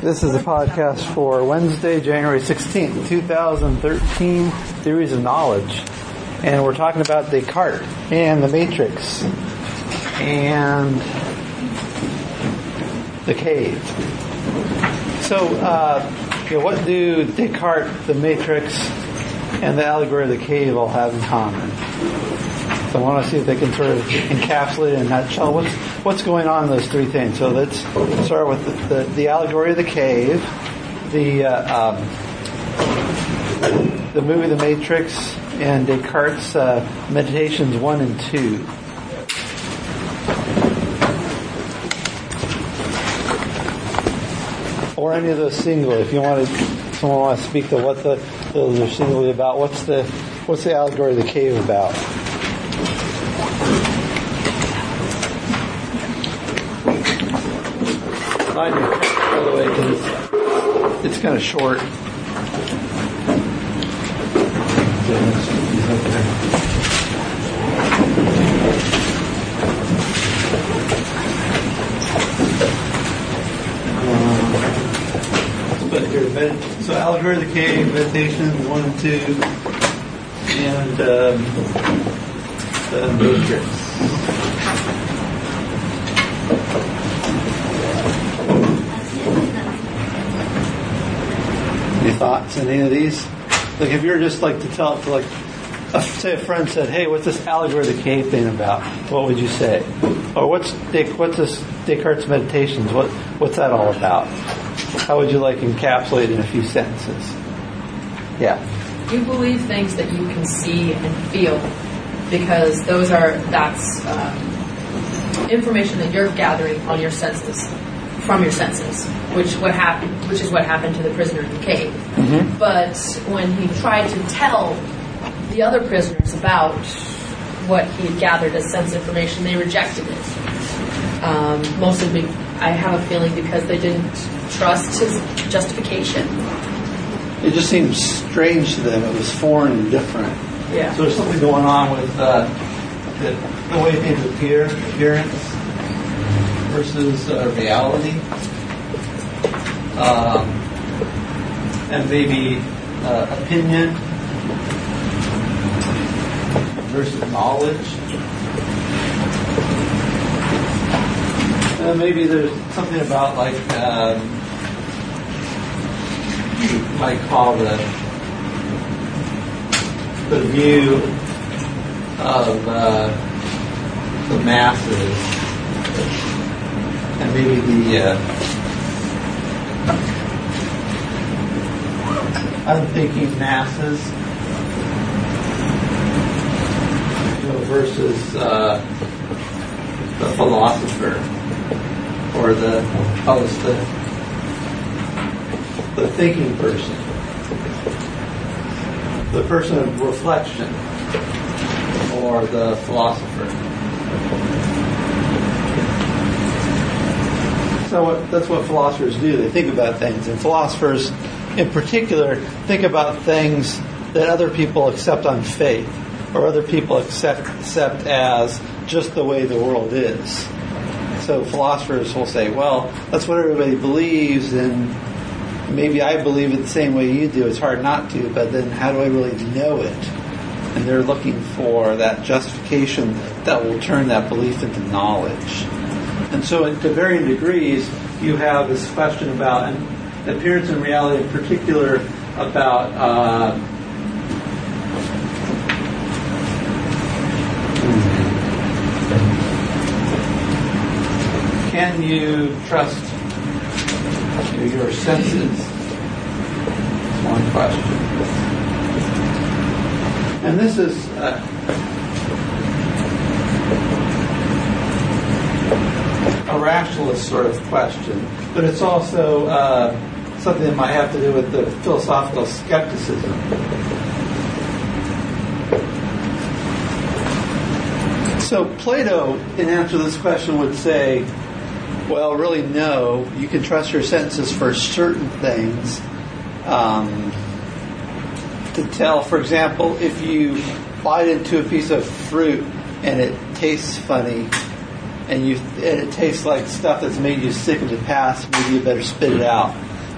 This is a podcast for Wednesday, January 16th, 2013, Theories of Knowledge. And we're talking about Descartes and the Matrix and the cave. So, what do Descartes, the Matrix, and the allegory of the cave all have in common? So I want to see if they can sort of encapsulate in a nutshell what's going on in those three things. So let's start with the allegory of the cave, the movie The Matrix, and Descartes' Meditations 1 and 2. Or any of those singly. If someone wants to speak to what those are singly about, what's the allegory of the cave about? By the way, because it's kind of short. So allegory of the cave, Meditations 1 and 2, and the Matrix. Any thoughts on any of these? Like, if you were just like to tell it to say a friend said, "Hey, what's this allegory of the cave thing about?" What would you say? Or what's this Descartes' Meditations? What's that all about? How would you encapsulate it in a few sentences? Yeah. You believe things that you can see and feel because that's information that you're gathering on your senses. From your senses, which is what happened to the prisoner in the cave. Mm-hmm. But when he tried to tell the other prisoners about what he had gathered as sense information, they rejected it. Mostly, I have a feeling because they didn't trust his justification. It just seemed strange to them. It was foreign and different. Yeah. So there's something going on with the way things appearance versus reality, and maybe opinion versus knowledge. And maybe there's something about you might call the view of the masses. And maybe the unthinking masses, versus the philosopher, or the thinking person, the person of reflection, or the philosopher. So that's what philosophers do. They think about things. And philosophers, in particular, think about things that other people accept on faith, or other people accept as just the way the world is. So philosophers will say, well, that's what everybody believes, and maybe I believe it the same way you do. It's hard not to, but then how do I really know it? And they're looking for that justification that will turn that belief into knowledge. And so to varying degrees, you have this question about appearance and reality, in particular about can you trust your senses? That's one question. And this is a rationalist sort of question, but it's also something that might have to do with the philosophical skepticism. So Plato, in answer to this question, would say, well, really, no. You can trust your senses for certain things. To tell, for example, if you bite into a piece of fruit and it tastes funny, and it tastes like stuff that's made you sick in the past, maybe you better spit it out.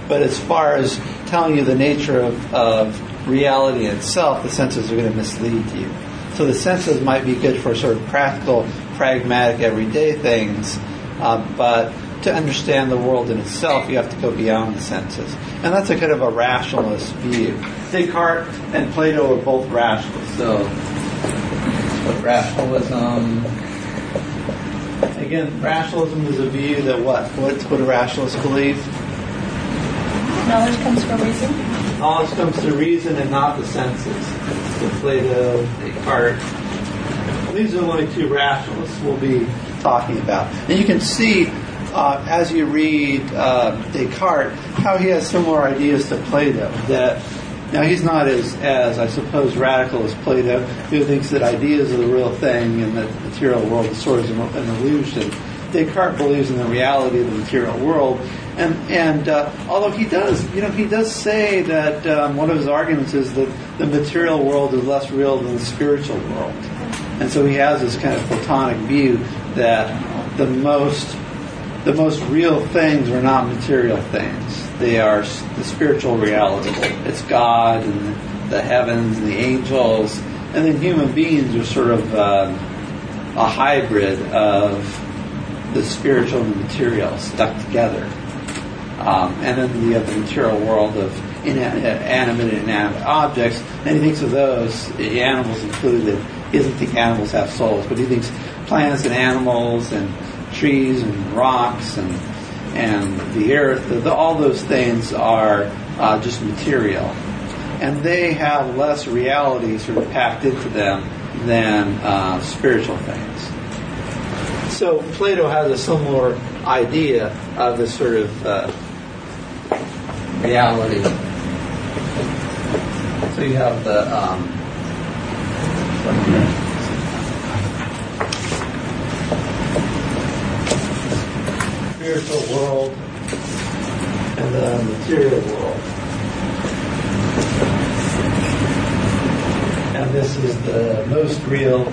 But as far as telling you the nature of reality itself, the senses are going to mislead you. So the senses might be good for sort of practical, pragmatic, everyday things, but to understand the world in itself, you have to go beyond the senses. And that's a kind of a rationalist view. Descartes and Plato are both rationalists. So, rationalism... Again, rationalism is a view that what? What do rationalists believe? Knowledge comes from reason. Knowledge comes through reason and not the senses. So Plato, Descartes. These are the only two rationalists we'll be talking about. And you can see, as you read Descartes, how he has similar ideas to Plato. That now he's not as I suppose radical as Plato, who thinks that ideas are the real thing and that the material world is sort of an illusion. Descartes believes in the reality of the material world, and although he does say that one of his arguments is that the material world is less real than the spiritual world, and so he has this kind of Platonic view that the most real things are not material things. They are the spiritual reality. It's God and the heavens and the angels, and then human beings are sort of a hybrid of the spiritual and the material stuck together. And then you have the material world of animate and inanimate objects, and he thinks of those, animals included. He doesn't think animals have souls, but he thinks plants and animals and trees and rocks and the earth, all those things are just material. And they have less reality sort of packed into them than spiritual things. So Plato has a similar idea of this sort of reality. So you have the spiritual world and the material world. And this is the most real,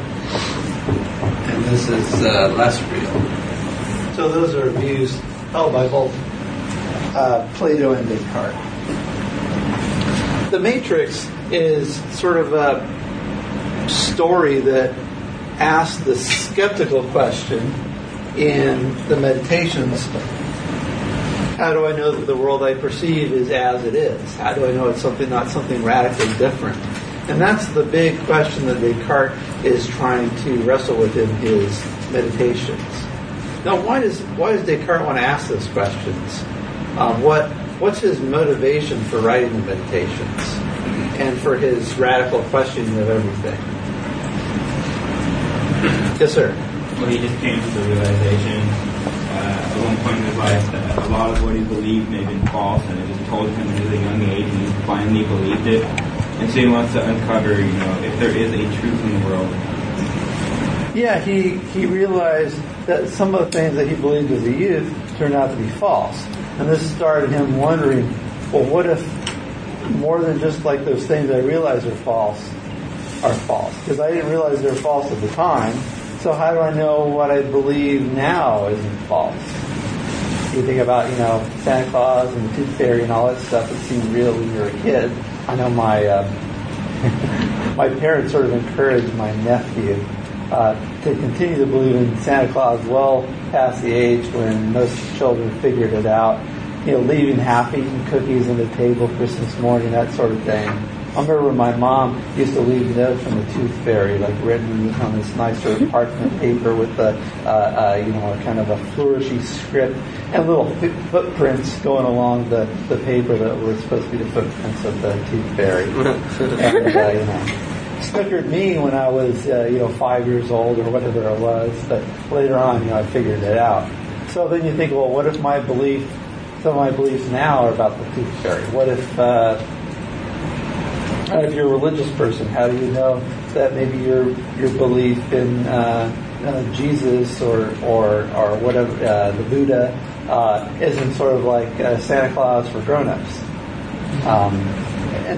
and this is less real. So those are views held by both Plato and Descartes. The Matrix is sort of a story that asks the skeptical question in the Meditations: how do I know that the world I perceive is as it is? How do I know it's not something radically different? And that's the big question that Descartes is trying to wrestle with in his Meditations. Now, why does Descartes want to ask those questions? What's his motivation for writing the Meditations and for his radical questioning of everything? Yes, sir. Well, he just came to the realization at one point in his life that a lot of what he believed may have been false, and it just told him at a young age, and he finally believed it. And so he wants to uncover, if there is a truth in the world. Yeah, he realized that some of the things that he believed as a youth turned out to be false. And this started him wondering, well, what if more than just like those things I realized are false? Because I didn't realize they were false at the time. So how do I know what I believe now isn't false? You think about, Santa Claus and the Tooth Fairy and all that stuff that seemed real when you were a kid. I know my my parents sort of encouraged my nephew to continue to believe in Santa Claus well past the age when most children figured it out. Leaving half-eaten cookies on the table Christmas morning, that sort of thing. I remember when my mom used to leave notes from the Tooth Fairy, like written on this nice sort of parchment paper with a kind of a flourishy script and little footprints going along the paper that were supposed to be the footprints of the Tooth Fairy. And, snookered me when I was 5 years old or whatever it was, but later on, I figured it out. So then you think, well, what if some of my beliefs now are about the Tooth Fairy? What if you're a religious person, how do you know that maybe your belief in Jesus or whatever, the Buddha, isn't sort of like Santa Claus for grown-ups? And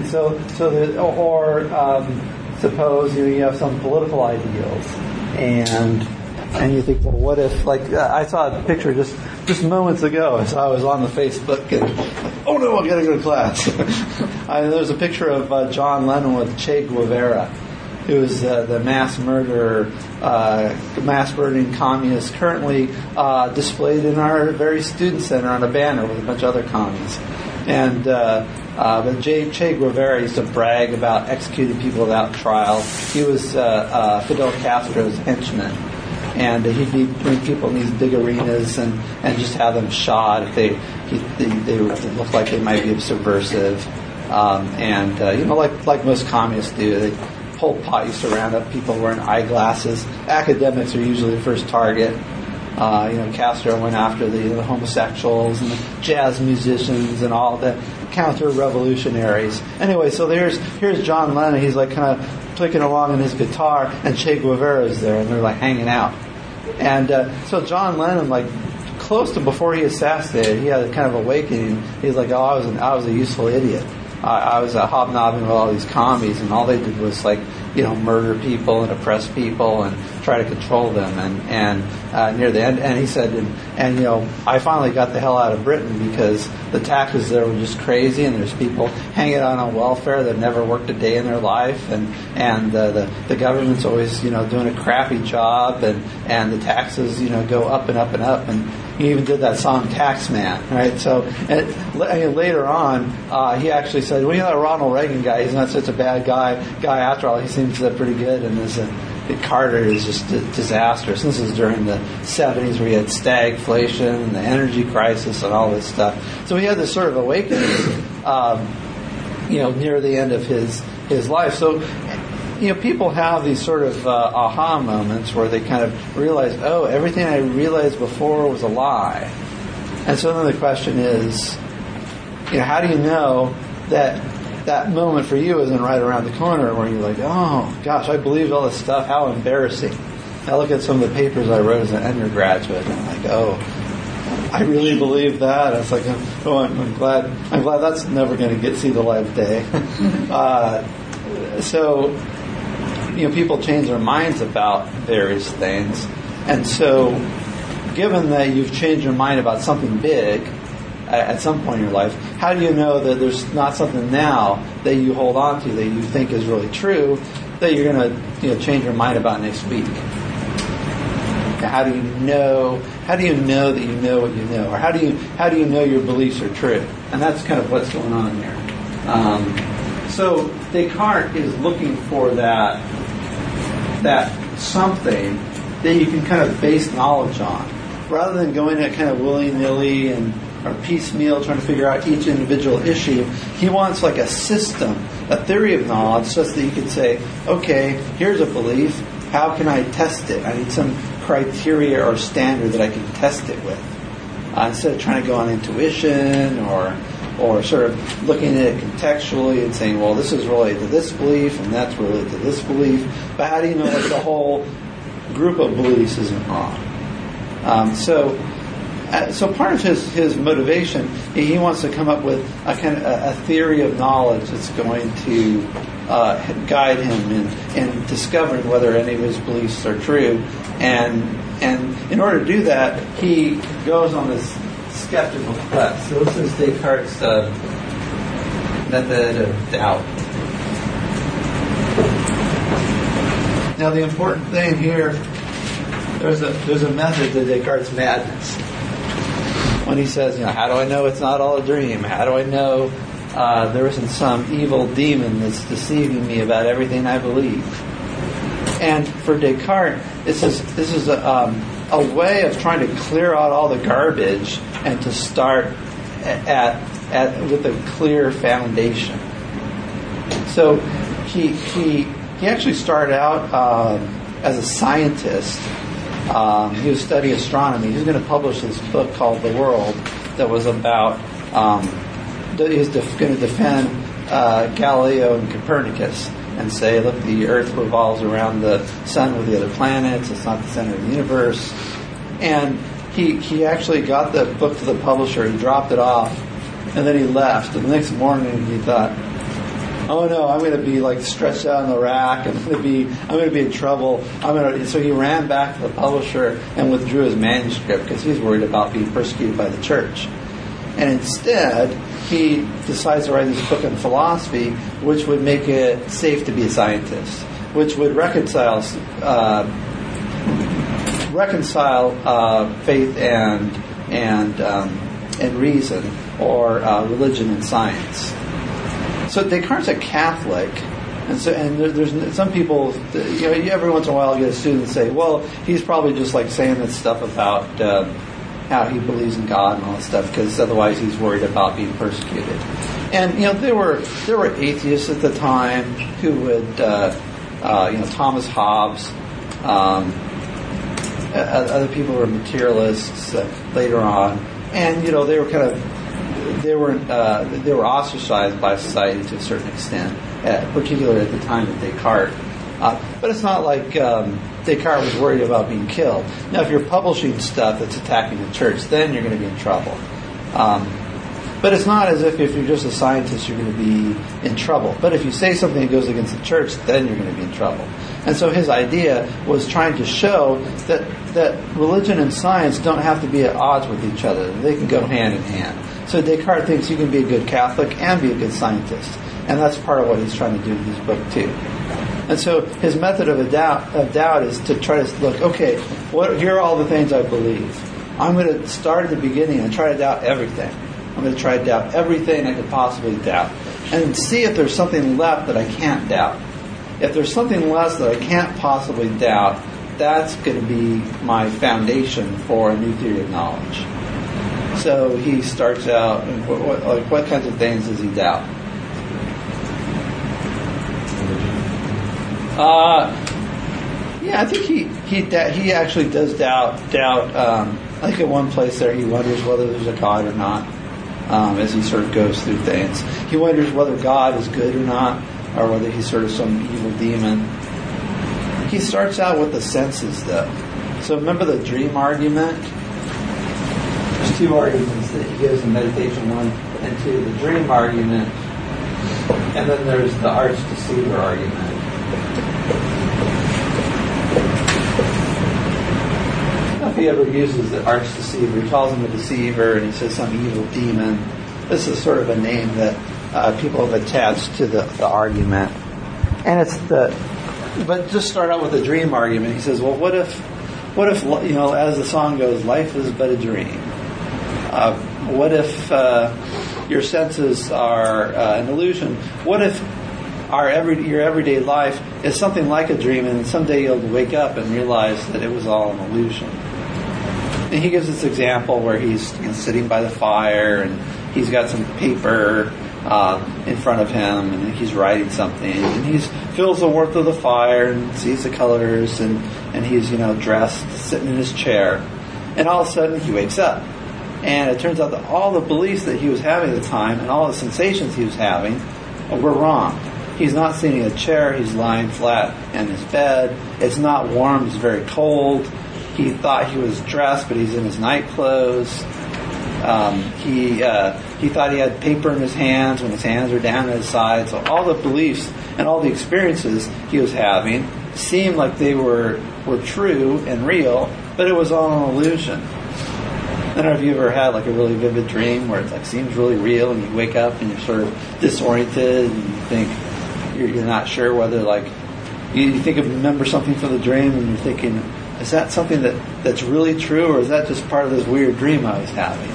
suppose you have some political ideals, and And you think, well, what if, like, I saw a picture just moments ago as I was on the Facebook, and, oh no, I gotta go to class. There's a picture of John Lennon with Che Guevara, who is the mass murderer, mass murdering communist, currently displayed in our very student center on a banner with a bunch of other commies. And but Che Guevara used to brag about executing people without trial. He was Fidel Castro's henchman, and he'd bring people in these big arenas and just have them shot if they looked like they might be subversive. Like most communists do, Pol Pot used to round up people wearing eyeglasses. Academics are usually the first target. Castro went after the homosexuals and the jazz musicians and all the counter-revolutionaries. Anyway, so here's John Lennon. He's like kind of clicking along in his guitar, and Che Guevara is there, and they're like hanging out. And so John Lennon, like close to before he assassinated, he had a kind of awakening. He's like, oh, I was a useful idiot. I was hobnobbing with all these commies, and all they did was murder people and oppress people and try to control them. And near the end, and he said, I finally got the hell out of Britain because the taxes there were just crazy, and there's people hanging out on welfare that never worked a day in their life, and the government's always doing a crappy job, and the taxes go up and up and up. And he even did that song Taxman, right? So later on, he actually said, well, that Ronald Reagan guy, he's not such a bad guy after all. He seems pretty good, and Carter is just disastrous. This is during the 70s where he had stagflation and the energy crisis and all this stuff. So he had this sort of awakening, near the end of his life. So, people have these sort of aha moments where they kind of realize, oh, everything I realized before was a lie. And so then the question is, how do you know that moment for you isn't right around the corner where you're like, oh, gosh, I believed all this stuff. How embarrassing. I look at some of the papers I wrote as an undergraduate, and I'm like, oh, I really believe that. I was like, oh, I'm glad that's never going to see the light of day. So, people change their minds about various things. And so, given that you've changed your mind about something big at some point in your life, how do you know that there's not something now that you hold on to that you think is really true that you're going to change your mind about next week? How do you know that you know what you know? Or how do you know your beliefs are true? And that's kind of what's going on here. So Descartes is looking for that something that you can kind of base knowledge on, rather than going at kind of willy-nilly or piecemeal trying to figure out each individual issue. He wants like a system, a theory of knowledge, such that you could say, okay, here's a belief. How can I test it? I need some criteria or standard that I can test it with. Instead of trying to go on intuition or sort of looking at it contextually and saying, well, this is related to this belief and that's related to this belief. But how do you know that the whole group of beliefs isn't wrong? So part of his motivation, he wants to come up with a kind of a theory of knowledge that's going to guide him in discovering whether any of his beliefs are true. And in order to do that, he goes on this skeptical quest. So this is Descartes' method of doubt. Now the important thing here, there's a method to Descartes' madness. When he says, how do I know it's not all a dream? How do I know there isn't some evil demon that's deceiving me about everything I believe? And for Descartes, this is a way of trying to clear out all the garbage and to start with a clear foundation. So he actually started out as a scientist. He was studying astronomy. He was going to publish this book called The World that was about, he was going to defend Galileo and Copernicus and say, look, the Earth revolves around the sun with the other planets. It's not the center of the universe. And he actually got the book to the publisher. He dropped it off, and then he left. And the next morning he thought, oh no, I'm going to be like stretched out on the rack, and I'm going to be in trouble. So he ran back to the publisher and withdrew his manuscript because he's worried about being persecuted by the church. And instead, he decides to write this book on philosophy, which would make it safe to be a scientist, which would reconcile faith and reason, or religion and science. So Descartes' a Catholic, and there's some people, every once in a while you get a student say, well, he's probably just like saying this stuff about how he believes in God and all that stuff, because otherwise he's worried about being persecuted. And there were atheists at the time who would, Thomas Hobbes, other people were materialists later on, and they were ostracized by society to a certain extent, particularly at the time of Descartes. But it's not like Descartes was worried about being killed. Now, if you're publishing stuff that's attacking the church, then you're going to be in trouble. But it's not as if you're just a scientist, you're going to be in trouble. But if you say something that goes against the church, then you're going to be in trouble. And so his idea was trying to show that religion and science don't have to be at odds with each other. They can go hand in hand. So Descartes thinks you can be a good Catholic and be a good scientist. And that's part of what he's trying to do in his book, too. And so his method of doubt is to try to look, okay, here are all the things I believe. I'm going to start at the beginning and try to doubt everything. I'm going to try to doubt everything I could possibly doubt. And see if there's something left that I can't doubt. If there's something less that I can't possibly doubt, that's going to be my foundation for a new theory of knowledge. So he starts out, what kinds of things does he doubt? I think he actually does doubt. I think at one place there he wonders whether there's a God or not. As he sort of goes through things, he wonders whether God is good or not, or whether he's sort of some evil demon. He starts out with the senses, though. So remember the dream argument? There's two arguments that he gives in Meditation 1 and 2. The dream argument, and then there's the arch-deceiver argument. If he ever uses the arch-deceiver, he calls him a deceiver, and he says some evil demon. This is sort of a name that people have attached to the argument. And but just start out with the dream argument. He says, well, what if, as the song goes, life is but a dream? What if your senses are an illusion? What if your everyday life is something like a dream, and someday you'll wake up and realize that it was all an illusion? And he gives this example where he's sitting by the fire, and he's got some paper in front of him, and he's writing something, and he feels the warmth of the fire and sees the colors, and he's dressed, sitting in his chair, and all of a sudden he wakes up, and it turns out that all the beliefs that he was having at the time and all the sensations he was having were wrong. He's not sitting in a chair, he's lying flat in his bed. It's not warm, it's very cold. He thought he was dressed, but he's in his night clothes. He thought he had paper in his hands when his hands are down at his side. So all the beliefs and all the experiences he was having seemed like they were true and real, but it was all an illusion. I don't know if you ever had like a really vivid dream where it seems really real, and you wake up and you're sort of disoriented, and you think you're not sure whether you remember something from the dream, and you're thinking, is that something that's really true, or is that just part of this weird dream I was having?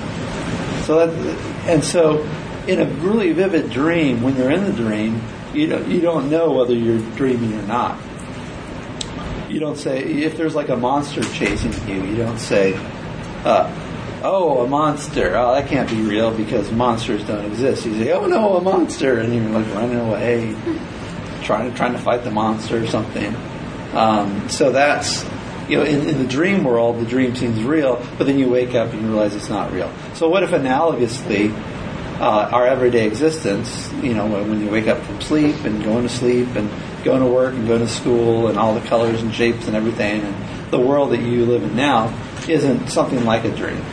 So in a really vivid dream, when you're in the dream, you don't know whether you're dreaming or not. You don't say, if there's like a monster chasing you don't say, oh, a monster. Oh, that can't be real because monsters don't exist. You say, oh no, a monster, and you're like running away, trying to fight the monster or something. So that's, in the dream world, the dream seems real, but then you wake up and you realize it's not real. So what if analogously, our everyday existence, when you wake up from sleep and going to sleep and going to work and going to school and all the colors and shapes and everything, and the world that you live in now isn't something like a dream.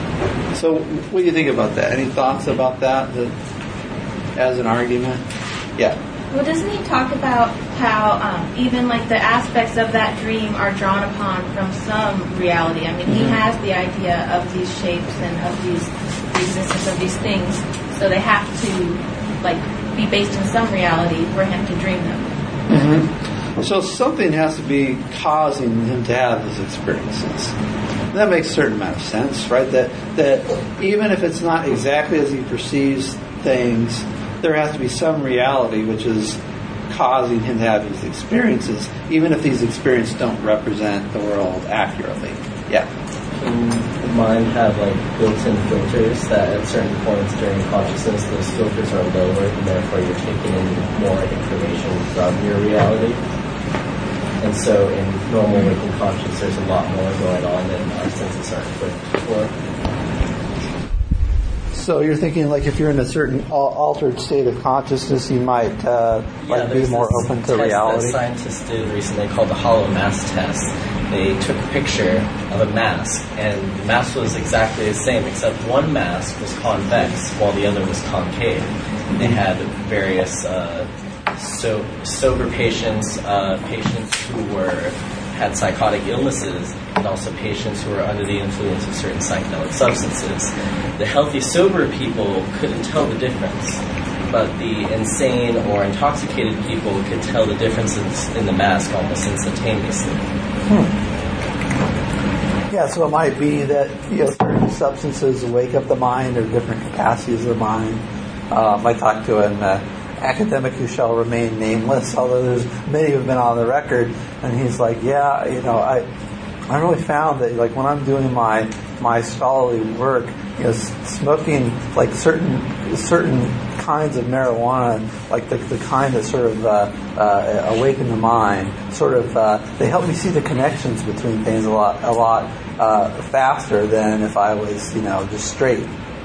So what do you think about that? Any thoughts about that as an argument? Yeah. Well, doesn't he talk about how even like the aspects of that dream are drawn upon from some reality? I mean, he has the idea of these shapes and of the existence of these things, so they have to like be based in some reality for him to dream them. So something has to be causing him to have these experiences. That makes a certain amount of sense, right? That even if it's not exactly as he perceives things, there has to be some reality which is causing him to have these experiences, even if these experiences don't represent the world accurately. Yeah. Can the mind have like built-in filters that at certain points during consciousness those filters are lowered and therefore you're taking in more information from your reality? And so in normal waking consciousness there's a lot more going on than our senses are equipped for. So you're thinking like if you're in a certain altered state of consciousness, you might be more open to reality? That scientists did recently called the hollow mask test. They took a picture of a mask, and the mask was exactly the same, except one mask was convex while the other was concave. They had various sober patients, patients who had psychotic illnesses, and also patients who were under the influence of certain psychedelic substances. The healthy, sober people couldn't tell the difference, but the insane or intoxicated people could tell the differences in the mask almost instantaneously. Yeah, so it might be that certain substances wake up the mind or different capacities of the mind. I talked to an academic who shall remain nameless, although there's many who've been on the record, and he's like, I really found that like when I'm doing my scholarly work, smoking like certain kinds of marijuana, like the kind that sort of awaken the mind, they help me see the connections between things a lot faster than if I was just straight.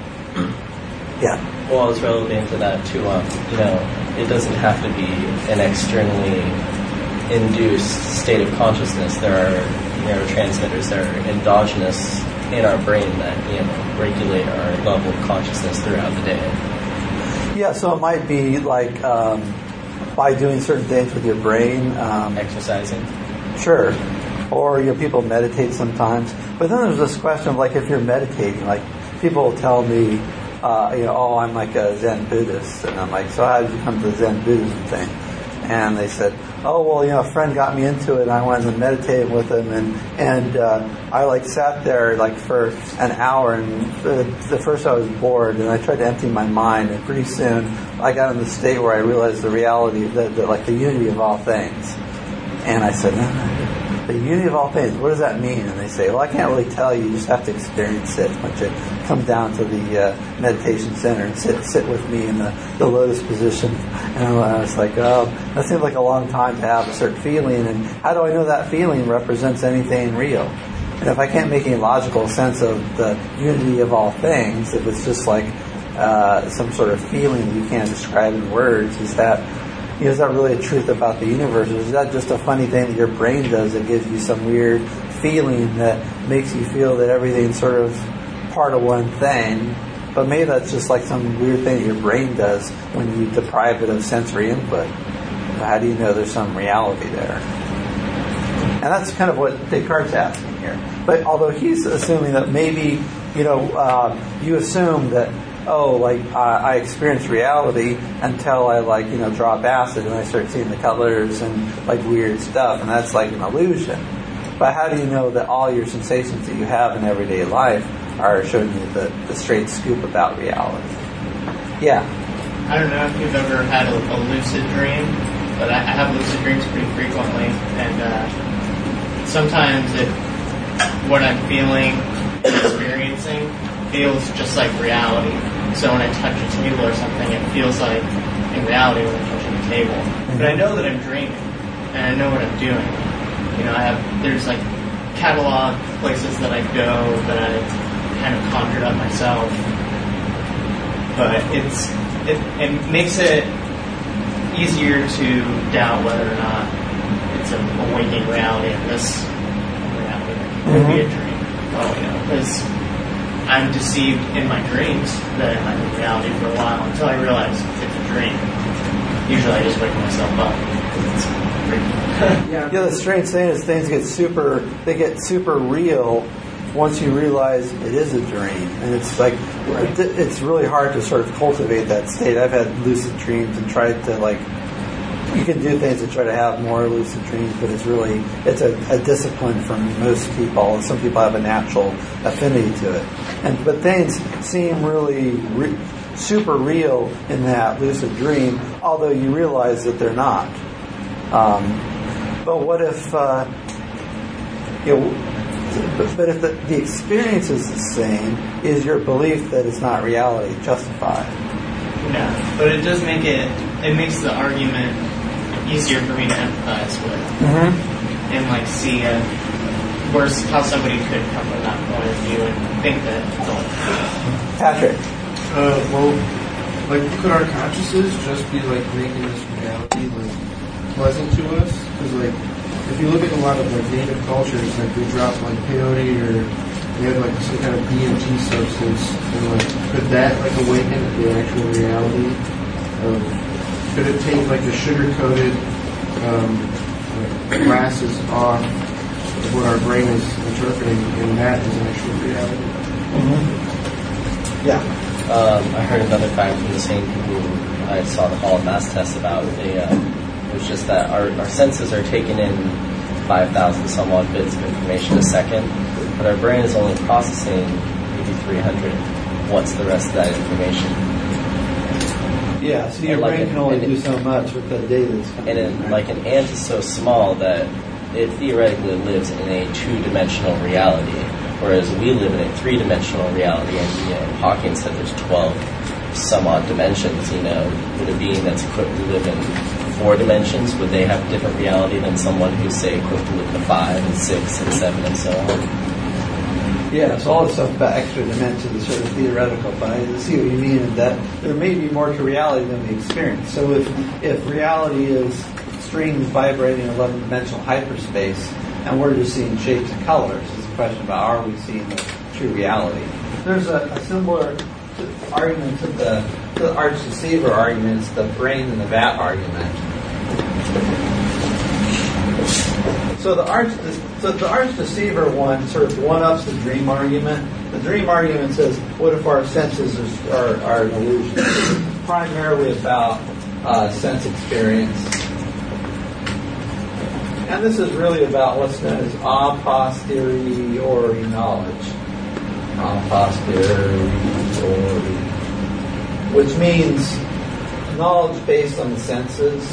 Yeah. Well, I was relevant to that too. It doesn't have to be an externally induced state of consciousness. There are neurotransmitters that are endogenous in our brain that regulate our level of consciousness throughout the day. Yeah, so it might be like by doing certain things with your brain, exercising. Sure. Or people meditate sometimes. But then there's this question of like if you're meditating, like people will tell me, I'm like a Zen Buddhist, and I'm like, so how did you come to the Zen Buddhism thing? And they said, a friend got me into it, and I went and meditated with him, and I like sat there like for an hour, and the first I was bored, and I tried to empty my mind, and pretty soon I got in the state where I realized the reality, the unity of all things. And I said, no, the unity of all things, what does that mean? And they say, well, I can't really tell you. You just have to experience it. Why don't you come down to the meditation center and sit with me in the lotus position? And I was like, that seems like a long time to have a certain feeling. And how do I know that feeling represents anything real? And if I can't make any logical sense of the unity of all things, if it's just like some sort of feeling that you can't describe in words, is that really a truth about the universe? Or is that just a funny thing that your brain does that gives you some weird feeling that makes you feel that everything's sort of part of one thing? But maybe that's just like some weird thing that your brain does when you deprive it of sensory input. How do you know there's some reality there? And that's kind of what Descartes is asking here. But although he's assuming that maybe, you assume that I experience reality until I drop acid and I start seeing the colors and weird stuff, and that's like an illusion. But how do you know that all your sensations that you have in everyday life are showing you the straight scoop about reality? Yeah. I don't know if you've ever had a lucid dream, but I have lucid dreams pretty frequently, and sometimes what I'm feeling and experiencing feels just like reality. So when I touch a table or something, it feels like in reality when I'm touching a table. But I know that I'm dreaming, and I know what I'm doing. There's catalog places that I go that I kind of conjured up myself. But it makes it easier to doubt whether or not it's a waking reality and this reality could be a dream. Because I'm deceived in my dreams that I'm in reality for a while until I realize it's a dream. usually I just wake myself up. It's pretty. Yeah, the strange thing is things get super real once you realize it is a dream, and it's like it's really hard to sort of cultivate that state. I've had lucid dreams and tried to you can do things to try to have more lucid dreams, but it's a discipline for most people, and some people have a natural affinity to it. But things seem really super real in that lucid dream, although you realize that they're not. But what if but if the experience is the same, is your belief that it's not reality justified? Yeah, but it does make it makes the argument easier for me to empathize with, and see how somebody could come from that point of view and think that. Patrick. Could our consciousness just be making this reality pleasant to us? Because if you look at a lot of native cultures, they drop peyote or they have some kind of DMT substance, and could that awaken the actual reality of? Could it take the sugar-coated glasses off of what our brain is interpreting, and that is actual reality? Yeah. I heard another fact from the same people I saw the Hall of Mass test about. It was just that our senses are taking in 5,000 some odd bits of information a second, but our brain is only processing maybe 300. What's the rest of that information? Yeah, so your brain can only do so much with the data that's coming in. And an ant is so small that it theoretically lives in a two-dimensional reality, whereas we live in a three-dimensional reality. And Hawking said there's 12 some odd dimensions. Would a being that's equipped to live in 4 dimensions, would they have a different reality than someone who's say equipped to live in 5 and 6 and 7 and so on? Yeah, so all this stuff about extra dimensions is sort of theoretical, but I see what you mean in that there may be more to reality than we experience. So if reality is strings vibrating in 11-dimensional hyperspace, and we're just seeing shapes and colors, it's a question about are we seeing the true reality. There's a similar argument to the arch deceiver argument, it's the brain in the vat argument. So the arch deceiver one sort of one-ups the dream argument. The dream argument says, what if our senses are an illusion? It's primarily about sense experience. And this is really about what's known as a posteriori knowledge. A posteriori, which means knowledge based on the senses.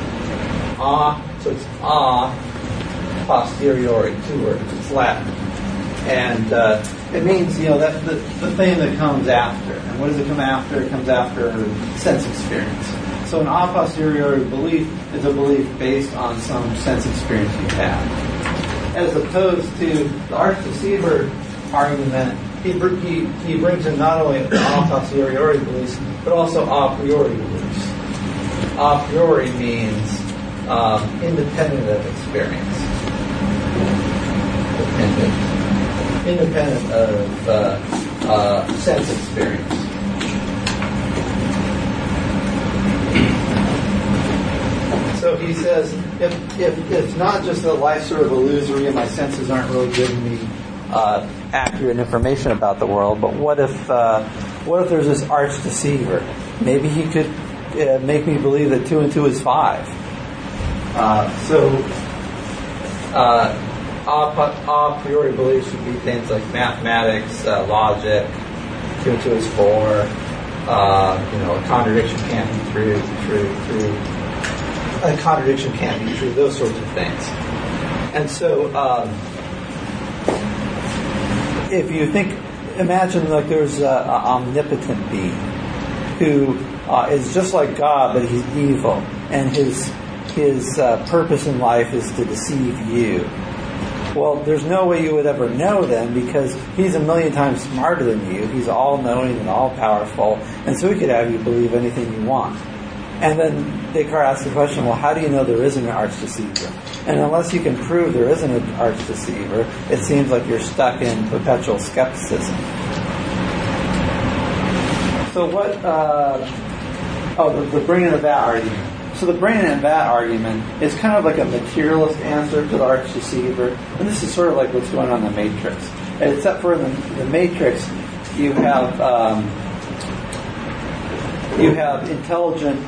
So it's posteriori, 2 words. It's Latin, and it means that the thing that comes after. And what does it come after? It comes after sense experience. So an a posteriori belief is a belief based on some sense experience you have, as opposed to the arch deceiver argument. He brings in not only a posteriori beliefs but also a priori beliefs. A priori means independent of experience. Independent of sense experience. So he says, if it's not just that life's sort of illusory and my senses aren't really giving me accurate information about the world, but what if there's this arch deceiver? Maybe he could make me believe that 2 and 2 is 5. A priori beliefs would be things like mathematics, logic, 2 and 2 is 4, a contradiction can't be true, a contradiction can't be true, those sorts of things. And so, if you imagine there's an omnipotent being who is just like God, but he's evil, and his purpose in life is to deceive you. Well, there's no way you would ever know then, because he's a million times smarter than you. He's all-knowing and all-powerful, and so he could have you believe anything you want. And then Descartes asks the question, well, how do you know there isn't an arch deceiver? And unless you can prove there isn't an arch deceiver, it seems like you're stuck in perpetual skepticism. So what... the bringing of that argument. So the brain and vat argument is kind of like a materialist answer to the arch deceiver, and this is sort of like what's going on in the Matrix. Except for in the Matrix, you have intelligent.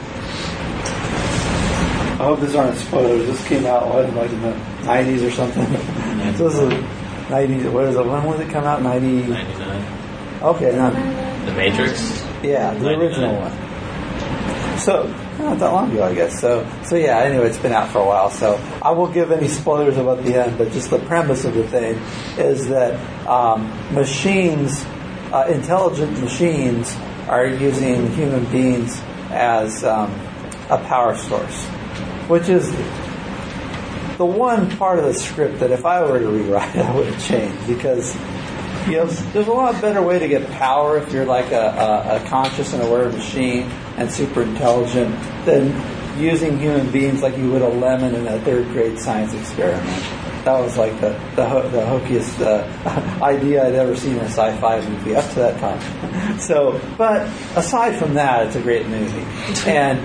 I hope these aren't spoilers. This came out like in the 90s or something. So this is 90. What is it? When was it come out? 99. Okay, not The Matrix. Yeah, the 99. original one. So not that long ago, I guess. So yeah. Anyway, it's been out for a while. So I won't give any spoilers about the end, but just the premise of the thing is that machines, intelligent machines, are using human beings as a power source, which is the one part of the script that if I were to rewrite, I would have changed, because there's a lot better way to get power if you're like a conscious and aware machine and super intelligent than using human beings like you would a lemon in a third grade science experiment. That was like the hokiest idea I'd ever seen in a sci-fi movie up to that time. So, but aside from that, it's a great movie. And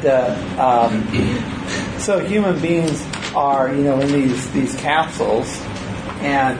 so human beings are, in these capsules, and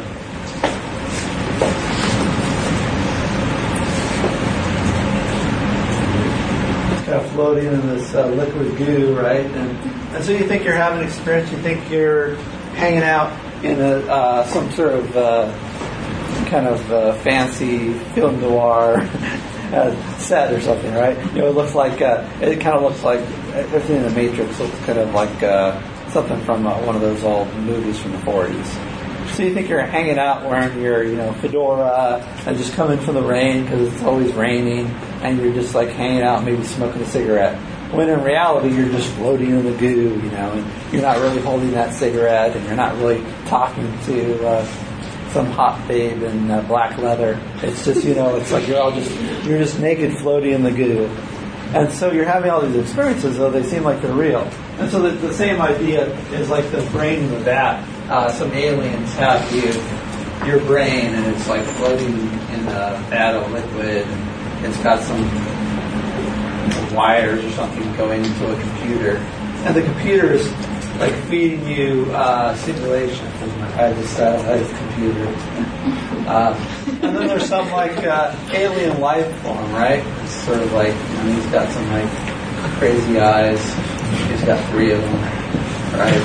kind of floating in this liquid goo, right? And so you think you're having an experience. You think you're hanging out in some sort of kind of fancy film noir set or something, right? It looks like it kind of looks like everything in the Matrix looks kind of like something from one of those old movies from the 40s. So you think you're hanging out wearing your, fedora and just coming from the rain because it's always raining, and you're just like hanging out, maybe smoking a cigarette. When in reality, you're just floating in the goo, and you're not really holding that cigarette, and you're not really talking to some hot babe in black leather. It's just, it's like you're just naked floating in the goo. And so you're having all these experiences, though they seem like they're real. And so the same idea is like the brain in the vat. Some aliens have your brain, and it's like floating in a vat of liquid, and it's got some wires or something going into a computer, and the computer is like feeding you simulation. I just like computer. And then there's some like alien life form, right? It's sort of like he's got some like crazy eyes. He's got 3 of them, right?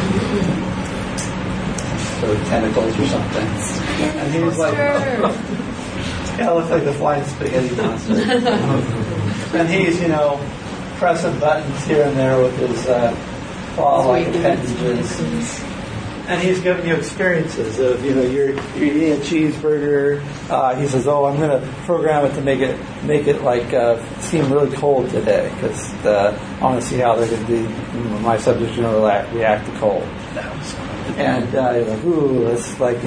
Sort of tentacles or something. And he's like, yeah, it looks like the flying spaghetti monster. And he's, pressing buttons here and there with his claw-like appendages. And he's giving you experiences of, you're eating a cheeseburger. He says, I'm going to program it to make it like seem really cold today, because I want to see how they're going to do. My subject's going to react to cold. And you're like, ooh, it's like,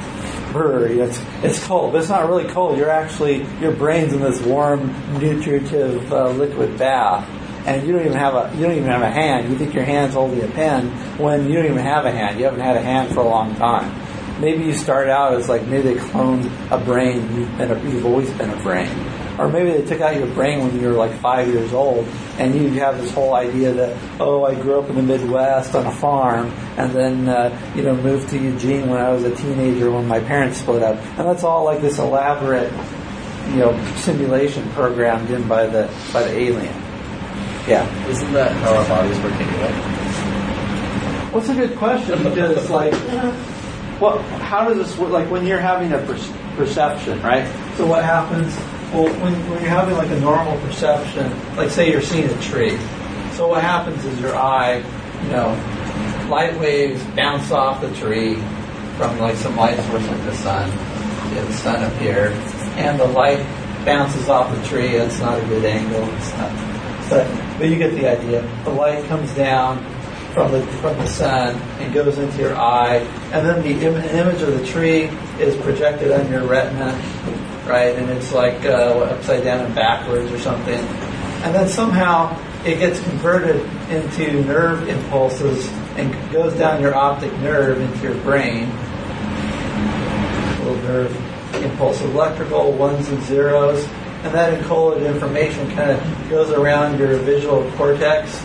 it's cold, but it's not really cold. Your brain's in this warm, nutritive liquid bath, and you don't even have a hand. You think your hand's holding a pen when you don't even have a hand. You haven't had a hand for a long time. Maybe you start out as like, maybe they cloned a brain. You've always been a brain. Or maybe they took out your brain when you were like 5 years old, and you have this whole idea that, I grew up in the Midwest on a farm, and then moved to Eugene when I was a teenager when my parents split up, and that's all like this elaborate, simulation programmed in by the alien. Yeah. Isn't that how our bodies work anyway? Well, it's a good question, because like, how does this work? Like when you're having a perception, right? So what happens? Well, when you're having like a normal perception, like say you're seeing a tree. So what happens is your eye, light waves bounce off the tree from like some light source like the sun. You have the sun up here, and the light bounces off the tree. It's not a good angle. But you get the idea. The light comes down from the sun and goes into your eye, and then the image of the tree is projected on your retina, right? And it's like upside down and backwards or something. And then somehow it gets converted into nerve impulses and goes down your optic nerve into your brain. Little nerve impulse, electrical ones and zeros. And that encoded information kind of goes around your visual cortex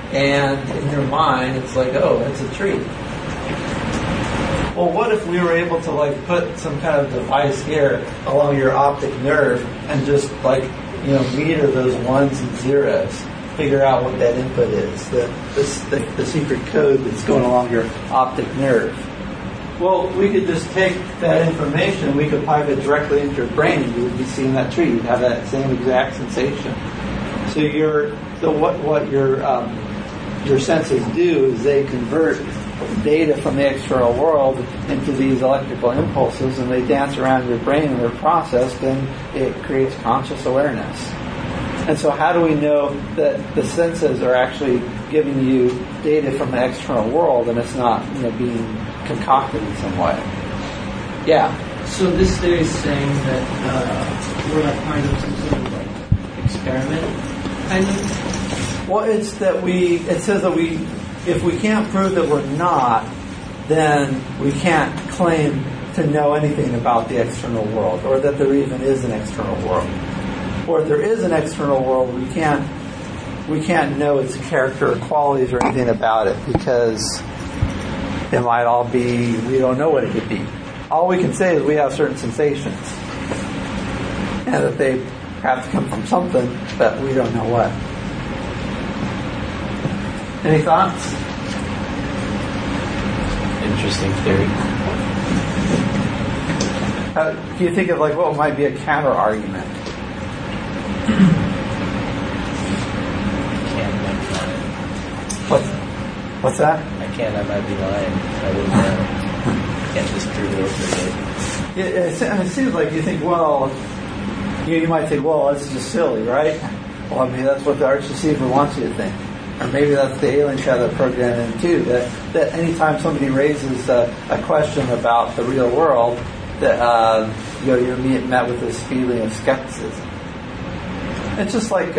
and in your mind it's like, oh, that's a tree. Well, what if we were able to like put some kind of device here along your optic nerve and just like, meter those ones and zeros, figure out what that input is, the secret code that's going along your optic nerve. Well, we could just take that information, we could pipe it directly into your brain, and you would be seeing that tree. You'd have that same exact sensation. So what your senses do is they convert data from the external world into these electrical impulses, and they dance around your brain and they're processed, and it creates conscious awareness. And so how do we know that the senses are actually giving you data from the external world and it's not being concocted in some way? Yeah. So this theory is saying that we're not kind of some sort of like experiment, kind of? Well, it says that if we can't prove that we're not, then we can't claim to know anything about the external world, or that there even is an external world. Or if there is an external world, we can't know its character or qualities or anything about it, because it might all be, we don't know what it could be. All we can say is we have certain sensations, and that they have to come from something, but we don't know what. Any thoughts? Interesting theory. Can you think of like what might be a counter argument? What's that? I can't. I might be lying. I wouldn't know. Can't disprove it or It seems like you think, well, you might think, well, that's just silly, right? Well, I mean, that's what the arch deceiver wants you to think. Or maybe that's the alien shadow program in too, that anytime somebody raises a question about the real world, that you're met with this feeling of skepticism. It's just like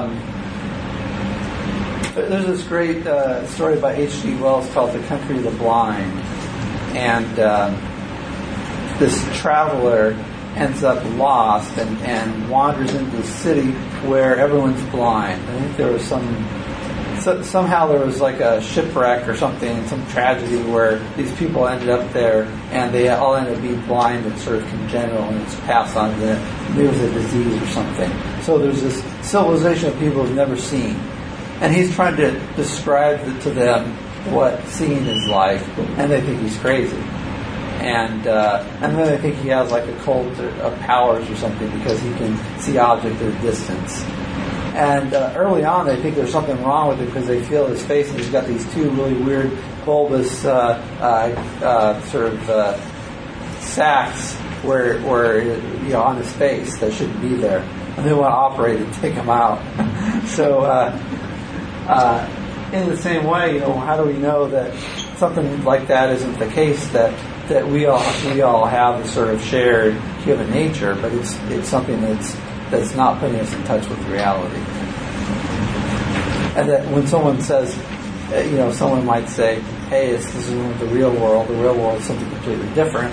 there's this great story by H.G. Wells called The Country of the Blind, and this traveler ends up lost and wanders into a city where everyone's blind. I think there was somehow there was like a shipwreck or something, some tragedy where these people ended up there and they all ended up being blind and sort of congenital, and it's passed on to them. Maybe it was a disease or something. So there's this civilization of people who've never seen. And he's trying to describe to them what seeing is like, and they think he's crazy. And then they think he has like a cult of powers or something because he can see objects at a distance. And early on, they think there's something wrong with it because they feel his face, and he's got these two really weird bulbous sacs where on his face that shouldn't be there, and they want to operate and take him out. So in the same way, how do we know that something like that isn't the case? That we all have this sort of shared human nature, but it's something that's not putting us in touch with reality. And that when someone says, someone might say, hey, this isn't the real world is something completely different.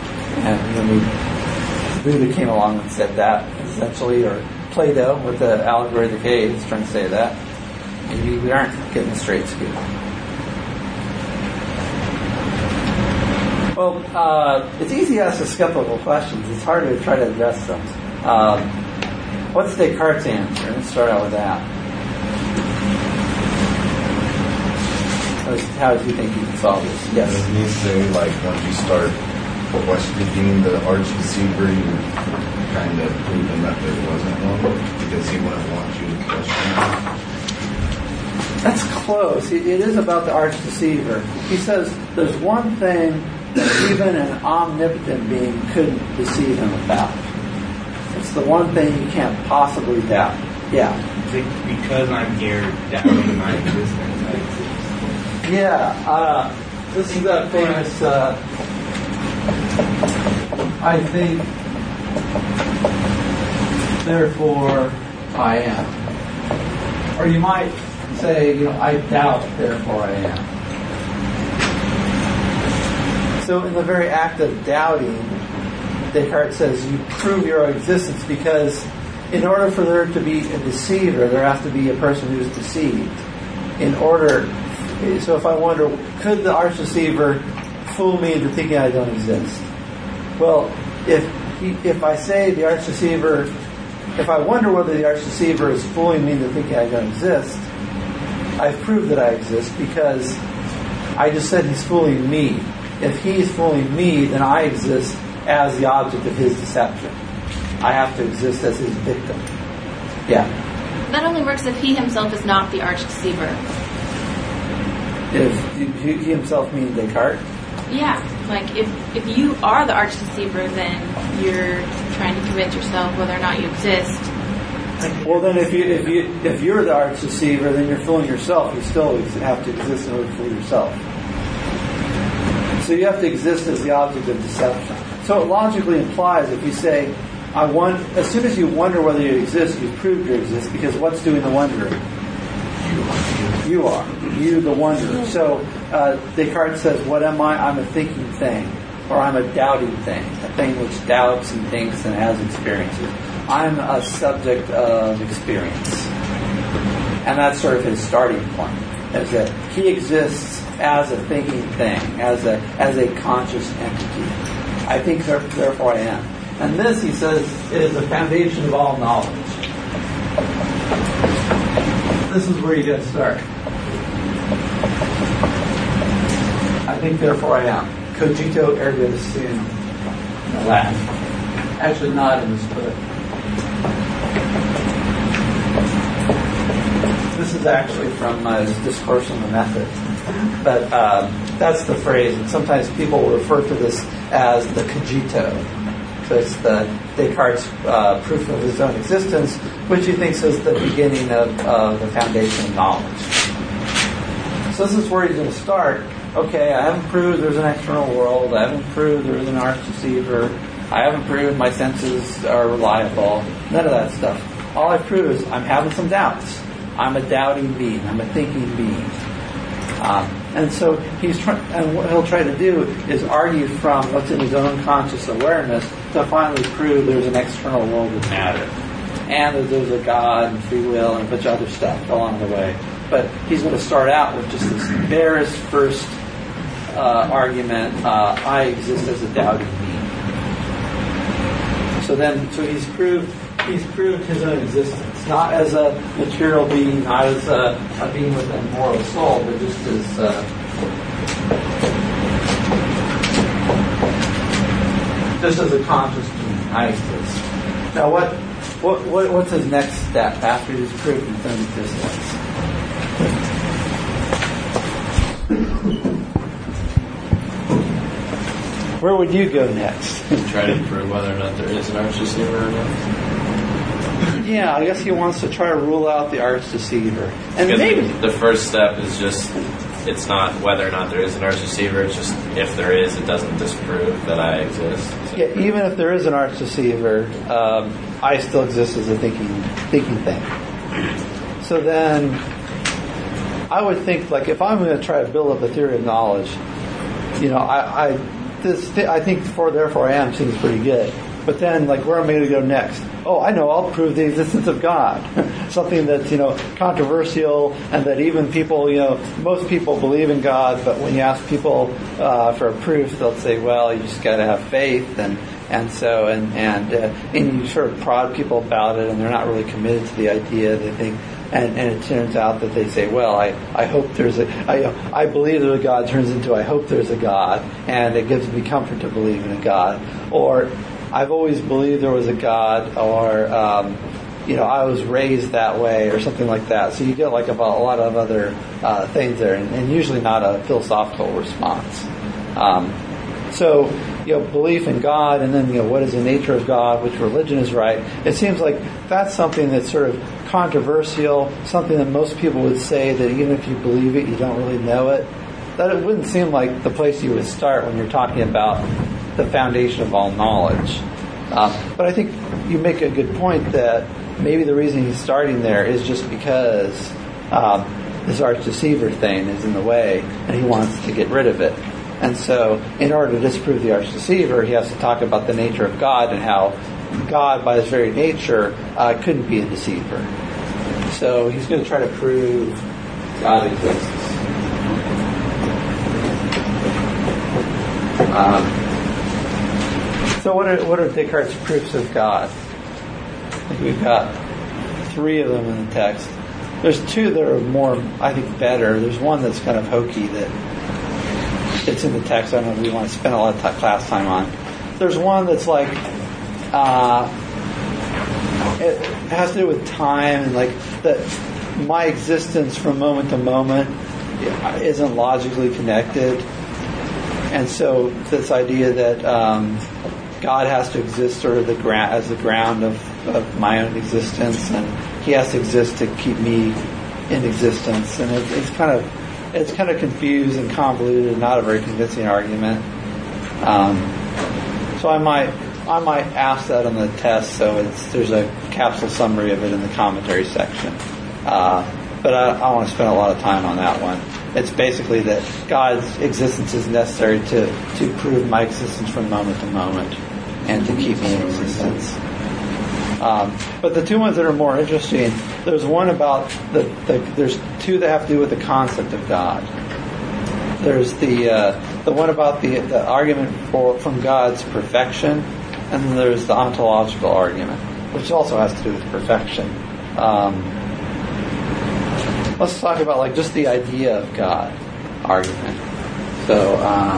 And Buddha came along and said that, essentially, or Plato with the allegory of the cave is trying to say that. Maybe we aren't getting a straight scoop. Well, it's easy to ask the skeptical questions. It's hard to try to address them. What's Descartes' answer? Let's start out with that. How do you think you can solve this? Yes. Doesn't he say, like, once you start questioning the arch deceiver, you kind of proven that there wasn't one because he wouldn't want you to question it? That's close. It is about the arch deceiver. He says there's one thing that even an omnipotent being couldn't deceive him about. It's the one thing you can't possibly doubt. Yeah. Because I'm here doubting my existence. Yeah. This is that famous, I think, therefore I am. Or you might say, I doubt, therefore I am. So in the very act of doubting, Descartes says you prove your existence, because in order for there to be a deceiver, there has to be a person who's deceived. in order, so if I wonder, could the arch deceiver fool me into thinking I don't exist? Well, if I say the arch deceiver, if I wonder whether the arch deceiver is fooling me into thinking I don't exist, I've proved that I exist because I just said he's fooling me. If he's fooling me, then I exist as the object of his deception. I have to exist as his victim. Yeah. That only works if he himself is not the arch deceiver. If he himself means Descartes? Yeah. Like, if you are the arch deceiver, then you're trying to convince yourself whether or not you exist. Well, then if you're the arch deceiver, then you're fooling yourself. You still have to exist in order to fool yourself. So you have to exist as the object of deception. So it logically implies if you say, as soon as you wonder whether you exist, you've proved you exist, because what's doing the wondering? You are. You, the wonderer. So Descartes says, what am I? I'm a thinking thing, or I'm a doubting thing, a thing which doubts and thinks and has experiences. I'm a subject of experience. And that's sort of his starting point, is that he exists as a thinking thing, as a conscious entity. I think, therefore I am. And this, he says, is the foundation of all knowledge. This is where you get started. I think, therefore I am. Cogito ergo sum. In Latin. Actually, not in this book. This is actually from his Discourse on the Method. But that's the phrase. And sometimes people will refer to this as the cogito. So it's the Descartes' proof of his own existence, which he thinks is the beginning of the foundation of knowledge. So this is where he's going to start. Okay, I haven't proved there's an external world. I haven't proved there's an arch deceiver. I haven't proved my senses are reliable. None of that stuff. All I've proved is I'm having some doubts. I'm a doubting being. I'm a thinking being. And so and what he'll try to do is argue from what's in his own conscious awareness to finally prove there's an external world of matter, and that there's a God and free will and a bunch of other stuff along the way. But he's going to start out with just this barest first argument: I exist as a doubting being. So he's proved his own existence, not as a material being, not as a being with a moral soul, but just as a conscious being. I exist. Now, what's his next step after he's proved his own existence? Where would you go next? Try to prove whether or not there is an arch deceiver or not. Yeah, I guess he wants to try to rule out the arch deceiver. And because maybe the first step is just, it's not whether or not there is an arch deceiver, it's just if there is, it doesn't disprove that I exist. So. Yeah, even if there is an arch deceiver, I still exist as a thinking thing. So then, I would think, like, if I'm going to try to build up a theory of knowledge, I think therefore I am seems pretty good. But then, like, where am I going to go next? Oh, I know, I'll prove the existence of God. Something that's, controversial, and that even people, most people believe in God, but when you ask people for a proof, they'll say, well, you just got to have faith, and you sort of prod people about it, and they're not really committed to the idea. They think, and it turns out that they say, well, I hope there's I believe there's a God, turns into I hope there's a God, and it gives me comfort to believe in a God. Or I've always believed there was a God, or I was raised that way, or something like that. So you get like about a lot of other things there, and usually not a philosophical response. So belief in God, and then what is the nature of God, which religion is right. It seems like that's something that's sort of controversial, something that most people would say that even if you believe it, you don't really know it. That it wouldn't seem like the place you would start when you're talking about the foundation of all knowledge. But I think you make a good point that maybe the reason he's starting there is just because this arch deceiver thing is in the way, and he wants to get rid of it. And so, in order to disprove the arch deceiver, he has to talk about the nature of God and how God, by his very nature, couldn't be a deceiver. So he's going to try to prove God exists. So what are Descartes' proofs of God? I think we've got 3 of them in the text. There's 2 that are more, I think, better. There's one that's kind of hokey that it's in the text. I don't know if we want to spend a lot of class time on. There's one that's like, it has to do with time and like that my existence from moment to moment isn't logically connected. And so this idea that God has to exist sort of as the ground of my own existence, and He has to exist to keep me in existence, and it's kind of confused and convoluted, and not a very convincing argument. So I might ask that on the test. So there's a capsule summary of it in the commentary section. But I want to spend a lot of time on that one. It's basically that God's existence is necessary to prove my existence from moment to moment and to keep me in existence. But the 2 ones that are more interesting, there's one about there's 2 that have to do with the concept of God. There's the one about the argument from God's perfection, and then there's the ontological argument, which also has to do with perfection. Let's talk about like just the idea of God argument. So,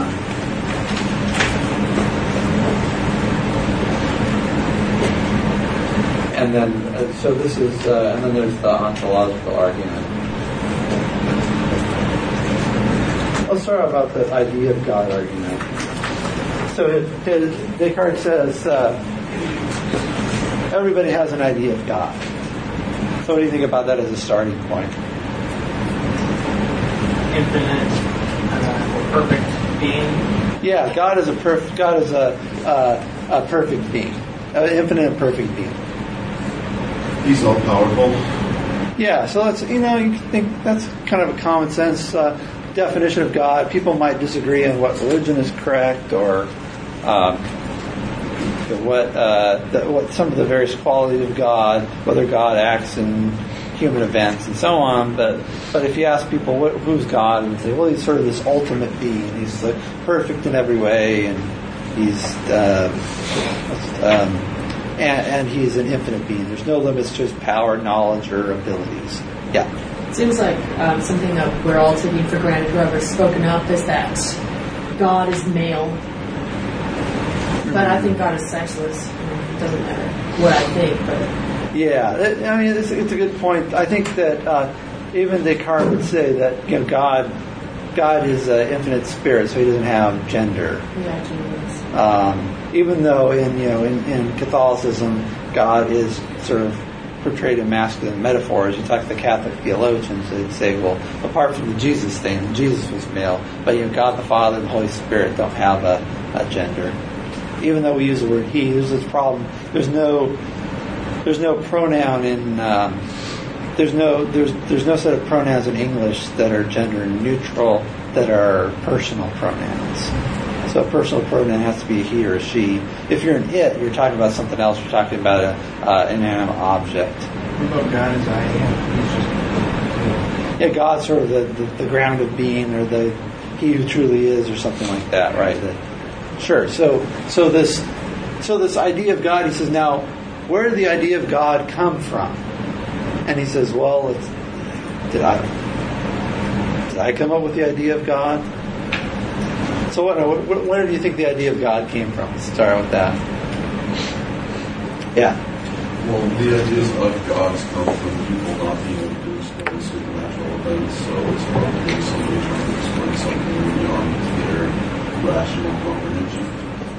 and then so this is, and then there's the ontological argument. Let's start about the idea of God argument. So Descartes says everybody has an idea of God. So what do you think about that as a starting point? Infinite, perfect being. Yeah, God is a perfect being, infinite and perfect being. He's all powerful. Yeah, so that's you can think that's kind of a common sense definition of God. People might disagree on what religion is correct or what some of the various qualities of God, whether God acts in human events and so on. But if you ask people who's God, and say, well, he's sort of this ultimate being. He's like perfect in every way, and he's and he's an infinite being. There's no limits to his power, knowledge, or abilities. Yeah. It seems like something that we're all taking for granted, whoever's spoken up, is that God is male. But I think God is sexless. It doesn't matter what I think, but... Yeah, I mean, it's a good point. I think that even Descartes would say that God is an infinite spirit, so he doesn't have gender. Yeah, gender. Even though in Catholicism, God is sort of portrayed in masculine metaphors. You talk to the Catholic theologians, they'd say, well, apart from the Jesus thing, Jesus was male, but God the Father and the Holy Spirit don't have a gender. Even though we use the word he, there's this problem. There's no pronoun in there's no set of pronouns in English that are gender neutral, that are personal pronouns. So a personal pronoun has to be a he or a she. If you're an it, you're talking about something else. You're talking about an inanimate object. What about God as I am? Yeah, God's sort of the ground of being, or he who truly is, or something like that, right? Sure. So this idea of God, he says, now, where did the idea of God come from? And he says, well, did I come up with the idea of God? So where do you think the idea of God came from? Let's start with that. Yeah. Well, the ideas of gods come from people not being able to explain supernatural events, so it's probably somebody trying to explain something beyond their rational comprehension.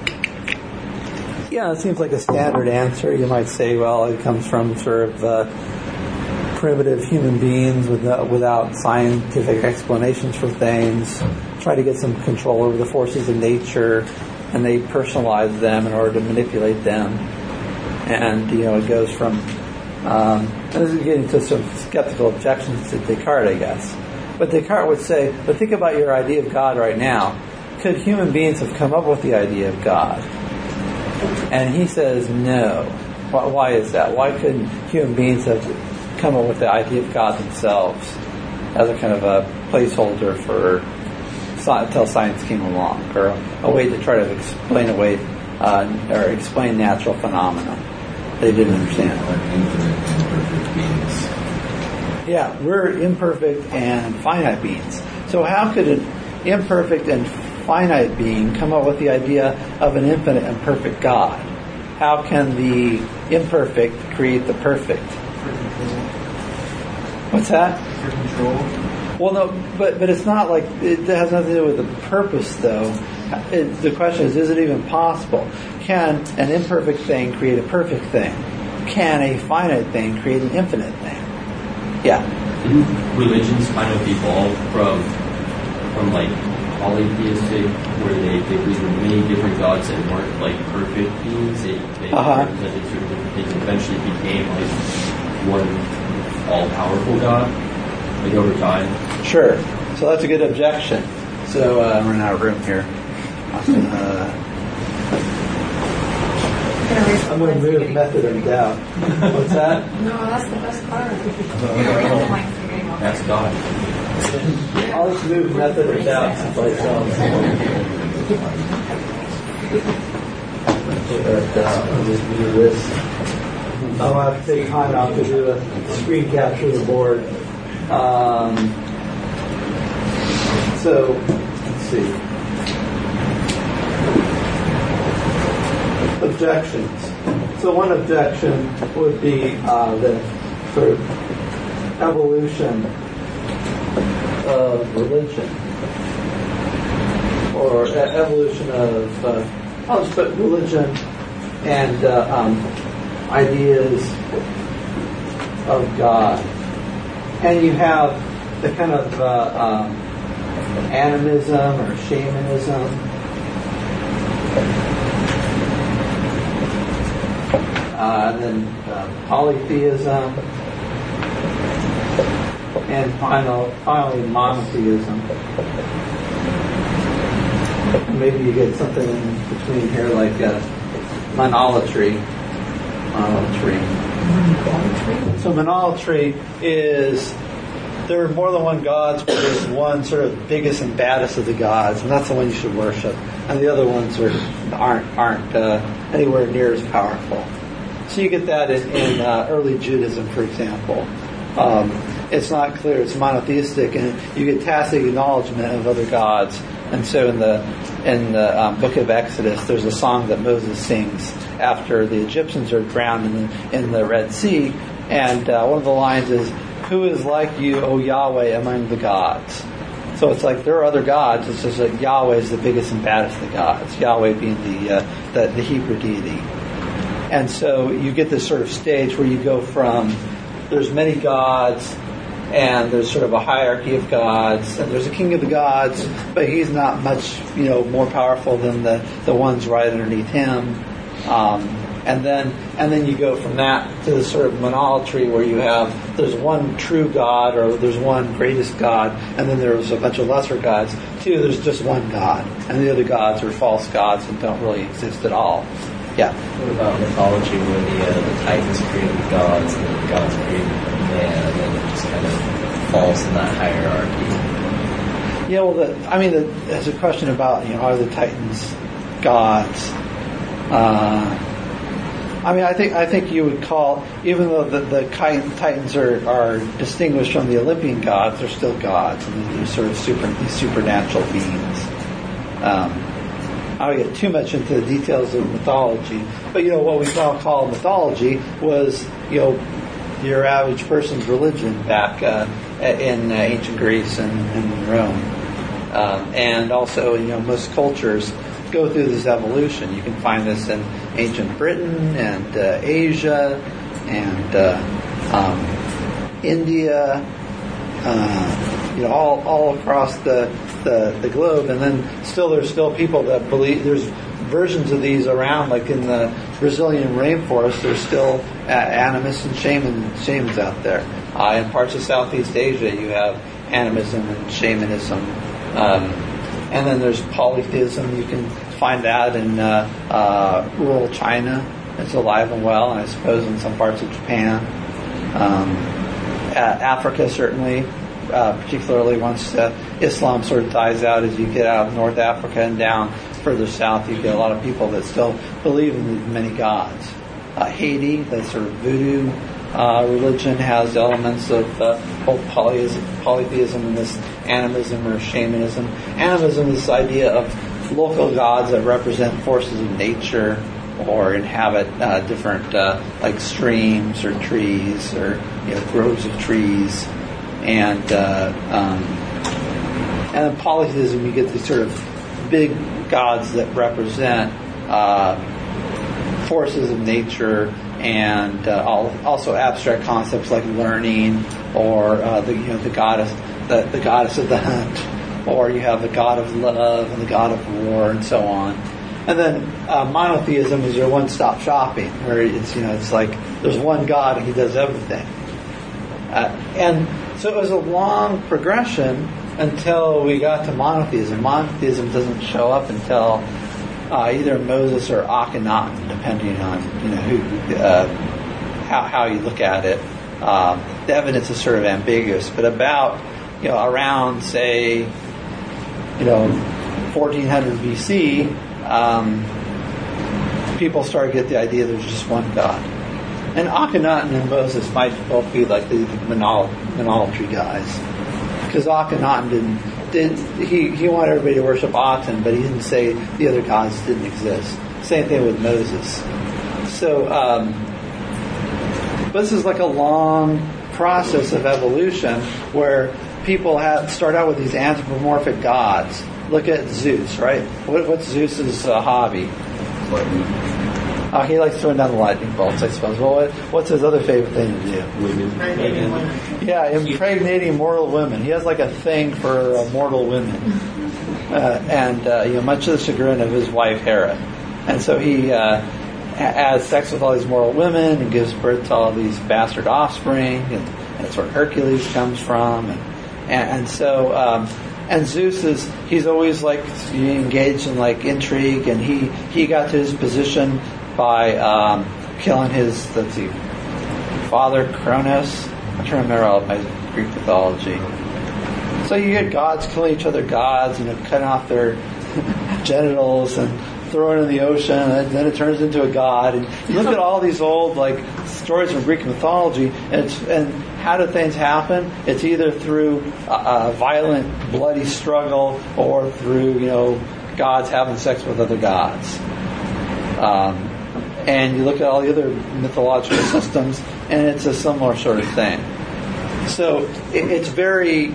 Yeah, it seems like a standard answer. You might say, well, it comes from sort of primitive human beings without scientific explanations for things, try to get some control over the forces of nature, and they personalize them in order to manipulate them. And, it goes from... and this is getting to some skeptical objections to Descartes, I guess. But Descartes would say, but think about your idea of God right now. Could human beings have come up with the idea of God? And he says no. Why is that? Why couldn't human beings have come up with the idea of God themselves? as a kind of a placeholder for until science came along, or a way to try to explain or explain natural phenomena they didn't understand. Infinite and perfect beings. Yeah, we're imperfect and finite beings. So how could an imperfect and finite being come up with the idea of an infinite and perfect God? How can the imperfect create the perfect? What's that? For control. Well, no, but it's not like it has nothing to do with the purpose, though. The question is it even possible? Can an imperfect thing create a perfect thing? Can a finite thing create an infinite thing? Yeah. Didn't religions kind of evolve from like polytheistic, where they believed in many different gods that weren't like perfect beings? They represented certain different things, and eventually became like one all-powerful God, like over time. Sure. So that's a good objection. So I'm running out of room here. I'm going to move method of doubt. What's that? No, that's the best part. That's God. I'll just move method of doubt someplace else. I'll just do this. I'll have to take time out to do a screen capture of the board. So, let's see. Objections. So one objection would be the sort of evolution of religion, or evolution of, I'll just put religion and ideas of God. And you have the kind of animism or shamanism. And then polytheism, and finally monotheism. Maybe you get something in between here like monolatry. So monolatry is there are more than one gods, but there's one sort of biggest and baddest of the gods, and that's the one you should worship. And the other ones aren't anywhere near as powerful. So you get that in early Judaism, for example. It's not clear; it's monotheistic, and you get tacit acknowledgement of other gods. And so in the book of Exodus, there's a song that Moses sings after the Egyptians are drowned in the Red Sea, and one of the lines is, "Who is like you, O Yahweh, among the gods?" So it's like there are other gods. It's just that Yahweh is the biggest and baddest of the gods. Yahweh being the Hebrew deity. And so you get this sort of stage where you go from there's many gods, and there's sort of a hierarchy of gods, and there's a king of the gods, but he's not much more powerful than the ones right underneath him. And then you go from that to the sort of monolatry where you have there's one true God, or there's one greatest God, and then there's a bunch of lesser gods. Two, there's just one God, and the other gods are false gods and don't really exist at all. Yeah. What about mythology where the Titans created gods and the gods created man, and then it just kind of falls in that hierarchy? Yeah, well, there's a question about are the Titans gods? I think you would call, even though the Titans are distinguished from the Olympian gods, they're still gods, and they're sort of these supernatural beings. I don't get too much into the details of mythology, but what we now call mythology was your average person's religion back in ancient Greece and Rome, and also most cultures go through this evolution. You can find this in ancient Britain and Asia and India, all across the globe, and then there's still people that believe there's versions of these around, like in the Brazilian rainforest. There's still animists and shamans out there. In parts of Southeast Asia, you have animism and shamanism, and then there's polytheism. You can find that in rural China. It's alive and well, and I suppose in some parts of Japan. Africa, certainly. particularly once Islam sort of dies out. As you get out of North Africa and down further south, you get a lot of people that still believe in many gods. Haiti, the sort of voodoo religion, has elements of both polytheism and this animism or shamanism. Animism is this idea of local gods that represent forces of nature or inhabit different like streams or trees or groves of trees, and in polytheism you get these sort of big gods that represent forces of nature and also abstract concepts like learning or the goddess of the hunt, or you have the god of love and the god of war and so on. And then monotheism is your one-stop shopping, where it's like there's one God and He does everything. And so it was a long progression until we got to monotheism. Monotheism doesn't show up until either Moses or Akhenaten, depending on how you look at it. The evidence is sort of ambiguous, but about around say 1400 BC. People started to get the idea there's just one God. And Akhenaten and Moses might both be like the monolatry guys. Because Akhenaten he wanted everybody to worship Aten, but he didn't say the other gods didn't exist. Same thing with Moses. So, but this is like a long process of evolution where people start out with these anthropomorphic gods. Look at Zeus, right? What's Zeus's hobby? He likes throwing down the lightning bolts, I suppose. Well, what's his other favorite thing to do? Women. Yeah, impregnating mortal women. He has like a thing for mortal women, and much to the chagrin of his wife Hera. And so he has sex with all these mortal women and gives birth to all these bastard offspring, and that's where Hercules comes from, and so. And Zeus he's always like engaged in like intrigue, and he got to his position by killing his father Cronus. I'm trying to remember all of my Greek mythology. So you get gods killing each other, gods, cutting off their genitals and throwing it in the ocean, and then it turns into a god. And you look at all these old like stories from Greek mythology, and how do things happen? It's either through a violent, bloody struggle, or through gods having sex with other gods. And you look at all the other mythological systems, and it's a similar sort of thing. So it's very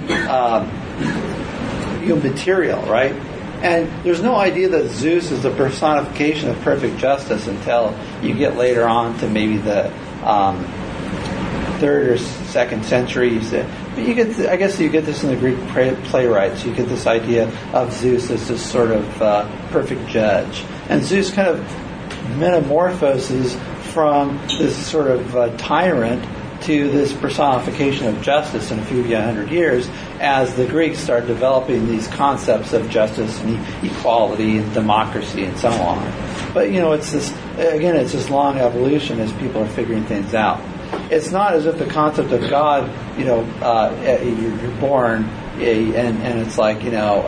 material, right? And there's no idea that Zeus is the personification of perfect justice until you get later on to maybe the 3rd or 2nd century. But I guess you get this in the Greek playwrights. You get this idea of Zeus as this sort of perfect judge. And Zeus kind of metamorphoses from this sort of tyrant to this personification of justice in a few hundred years as the Greeks start developing these concepts of justice and equality and democracy and so on. But it's this long evolution as people are figuring things out. It's not as if the concept of God, you're born and it's like,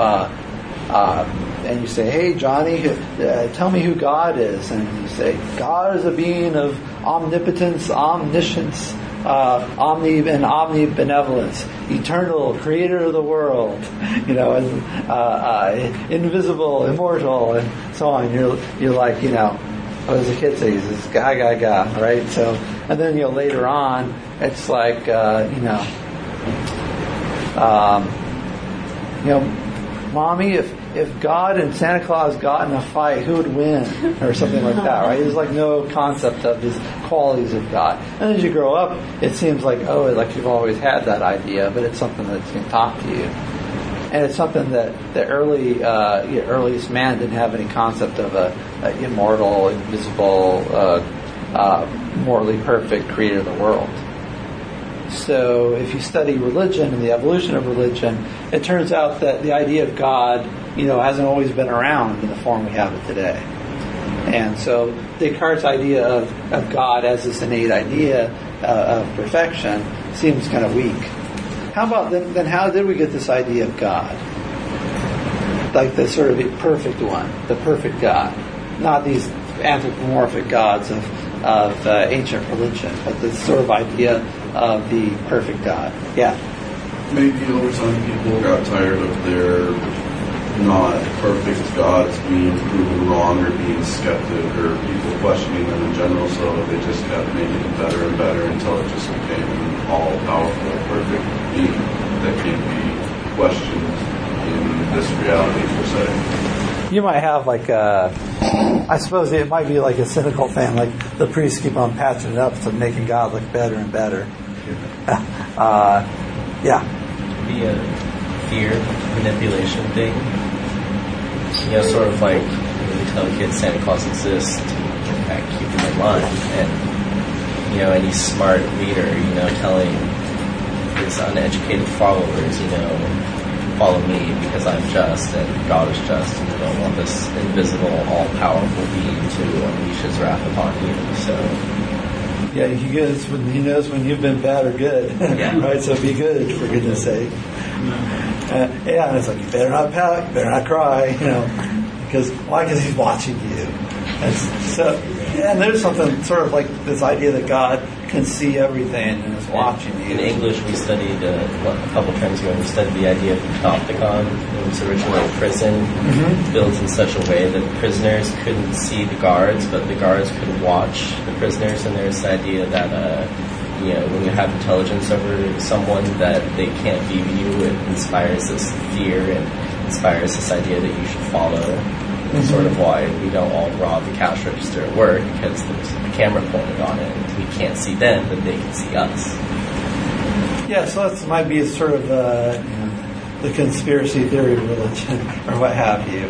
and you say, hey, Johnny, tell me who God is. And you say, God is a being of omnipotence, omniscience, omnibenevolence, eternal, creator of the world, and invisible, immortal, and so on. You're like, what does the kid say? He says, ga, right? So, and then, later on, it's like, Mommy, if God and Santa Claus got in a fight, who would win? Or something like that, right? There's like no concept of these qualities of God. And as you grow up, it seems like, like you've always had that idea, but it's something that's going to talk to you. And it's something that the earliest man didn't have any concept of a immortal, invisible, morally perfect creator of the world. So if you study religion and the evolution of religion, it turns out that the idea of God, hasn't always been around in the form we have it today. And so Descartes' idea of God as this innate idea of perfection seems kind of weak. how about then? How did we get this idea of God? Like the sort of perfect one, the perfect God, not these anthropomorphic gods of ancient religion, but the sort of idea of the perfect God. Yeah. Maybe over time people got tired of their not perfect gods being proven wrong or being skeptic or people questioning them in general, so they just kept making it better and better until it just became an all-powerful, perfect being that can't be questioned in this reality per se. You might have I suppose it might be like a cynical thing, like the priests keep on patching it up to making God look better and better. Yeah. Be a fear manipulation thing. Sort of like when we tell kids Santa Claus exists, keep them in line. And, any smart leader, telling his uneducated followers, follow me because I'm just and God is just, and I don't want this invisible, all-powerful being to unleash his wrath upon you. So, yeah, he knows when you've been bad or good, yeah. Right? So be good, for goodness sake. Yeah, and it's like you better not pout, you better not cry, because why? Because he's watching you. And there's something sort of like this idea that God can see everything and is watching you. In English, we studied a couple terms ago. We studied the idea of the Panopticon. It was originally a prison built in such a way that prisoners couldn't see the guards, but the guards could watch the prisoners. And there's the idea that when you have intelligence over someone that they can't view you, it inspires this fear and inspires this idea that you should follow. That's sort of why we don't all rob the cash register at work, because there's a camera pointed on it and we can't see them, but they can see us. Yeah, so that might be sort of the conspiracy theory of religion or what have you.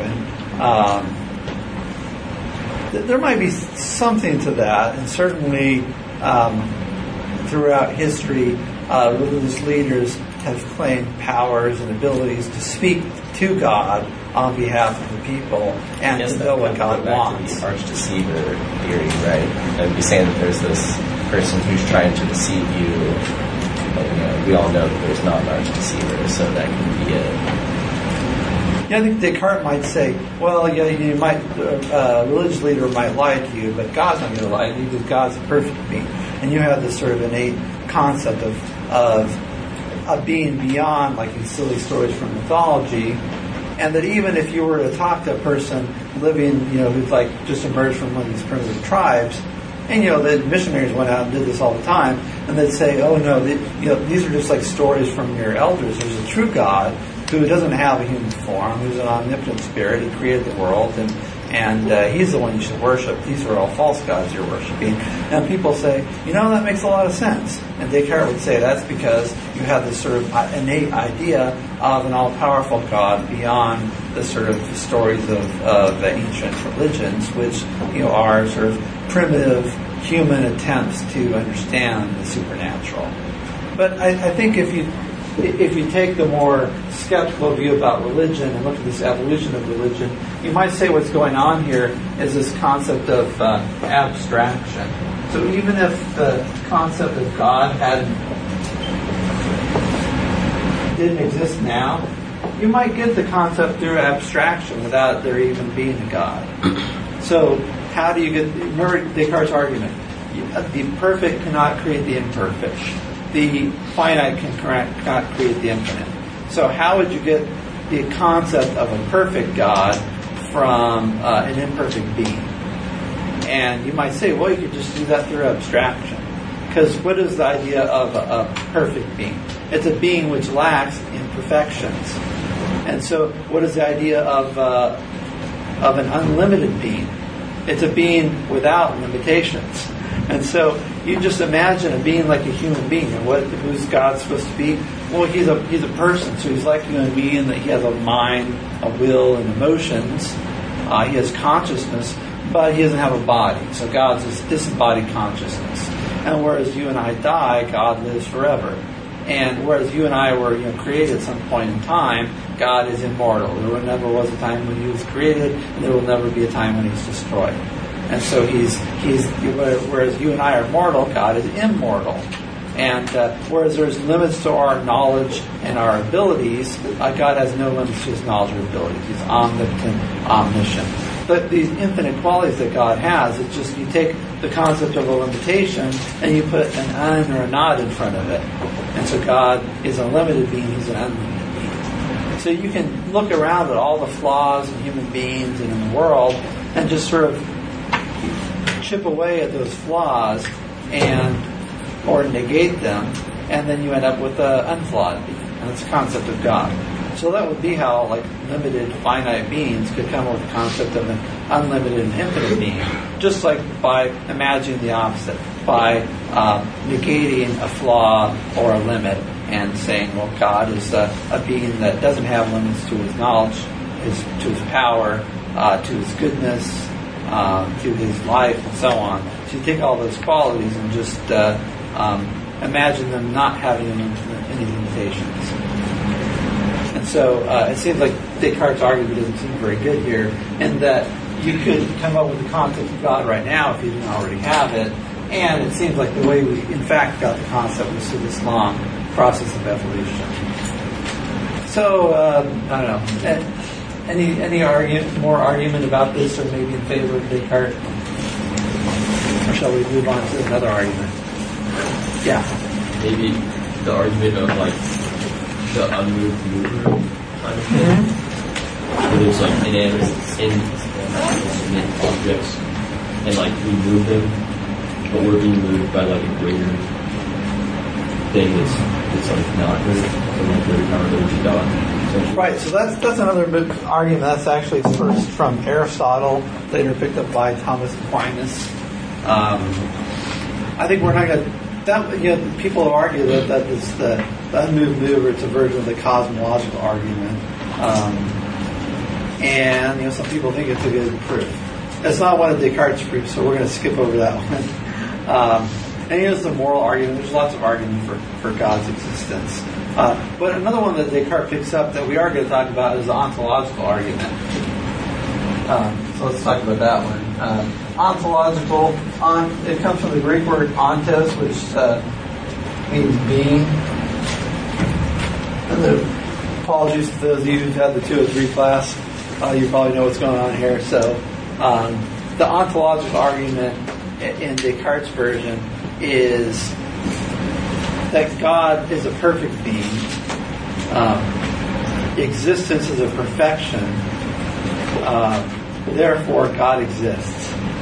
And there might be something to that, and certainly throughout history, religious leaders have claimed powers and abilities to speak to God on behalf of the people and to know what God wants. The arch deceiver theory, right? I'd be saying that there's this person who's trying to deceive you. But, we all know that there's not an arch deceiver, so that can be it. Yeah, I think Descartes might say, well, yeah, you might, a religious leader might lie to you, but God's not going to lie to you because God's a perfect being. And you have this sort of innate concept of being beyond, like these silly stories from mythology, and that even if you were to talk to a person living, who's like just emerged from one of these primitive tribes, and the missionaries went out and did this all the time, and they'd say, oh no, these are just like stories from your elders. There's a true God who doesn't have a human form, who's an omnipotent spirit. He created the world, and he's the one you should worship. These are all false gods you're worshiping. And people say, that makes a lot of sense. And Descartes would say that's because you have this sort of innate idea of an all-powerful God beyond the sort of stories of ancient religions, which are sort of primitive human attempts to understand the supernatural. But I think if you take the more skeptical view about religion and look at this evolution of religion, you might say what's going on here is this concept of abstraction. So even if the concept of God didn't exist now, you might get the concept through abstraction without there even being a God. So how do you remember Descartes' argument, the perfect cannot create the imperfect. The finite cannot create the infinite. So how would you get the concept of a perfect God from an imperfect being? And you might say, well, you could just do that through abstraction. Because what is the idea of a perfect being? It's a being which lacks imperfections. And so what is the idea of an unlimited being? It's a being without limitations. And so you just imagine a being like a human being. And who's God supposed to be? Well, he's a person, so he's like you and me in that he has a mind, a will, and emotions. He has consciousness, but he doesn't have a body. So God's this disembodied consciousness. And whereas you and I die, God lives forever. And whereas you and I were created at some point in time, God is immortal. There never was a time when he was created, and there will never be a time when he's destroyed. And so he's whereas you and I are mortal, God is immortal. And whereas there's limits to our knowledge and our abilities, God has no limits to his knowledge or abilities. He's omnipotent, omniscient. But these infinite qualities that God has, it's just you take the concept of a limitation and you put an un or a not in front of it. And so God is a limited being, he's an unlimited being. So you can look around at all the flaws in human beings and in the world and just sort of chip away at those flaws or negate them, and then you end up with an unflawed being. And it's the concept of God. So that would be how limited, finite beings could come up with the concept of an unlimited and infinite being. Just like by imagining the opposite, by negating a flaw or a limit and saying, well, God is a being that doesn't have limits to his knowledge, to his power, to his goodness, to his life, and so on. So you take all those qualities and just imagine them not having any limitations. And so it seems like Descartes' argument doesn't seem very good here, in that you could come up with the concept of God right now if you didn't already have it, and it seems like the way we in fact got the concept was through this long process of evolution. So, I don't know. Any more argument about this, or maybe in favor of Descartes? Or shall we move on to another argument? Yeah. Maybe the argument of the unmoved mover kind of thing. Where there's inanimate objects and we move them, but we're being moved by a greater thing that's not great, greater power than God. Right, so that's another argument. That's actually first from Aristotle, later picked up by Thomas Aquinas. I think we're not going to. People argue that it's the unmoved mover. It's a version of the cosmological argument, and some people think it's a good proof. It's not one of Descartes' proofs, so we're going to skip over that one. And here's the moral argument. There's lots of argument for God's existence. But another one that Descartes picks up that we are going to talk about is the ontological argument. So let's talk about that one. Ontological, it comes from the Greek word ontos, which means being. And apologies to those of you who've had the 2 or 3 class. You probably know what's going on here. So the ontological argument in Descartes' version is that God is a perfect being. Existence is a perfection. Therefore, God exists.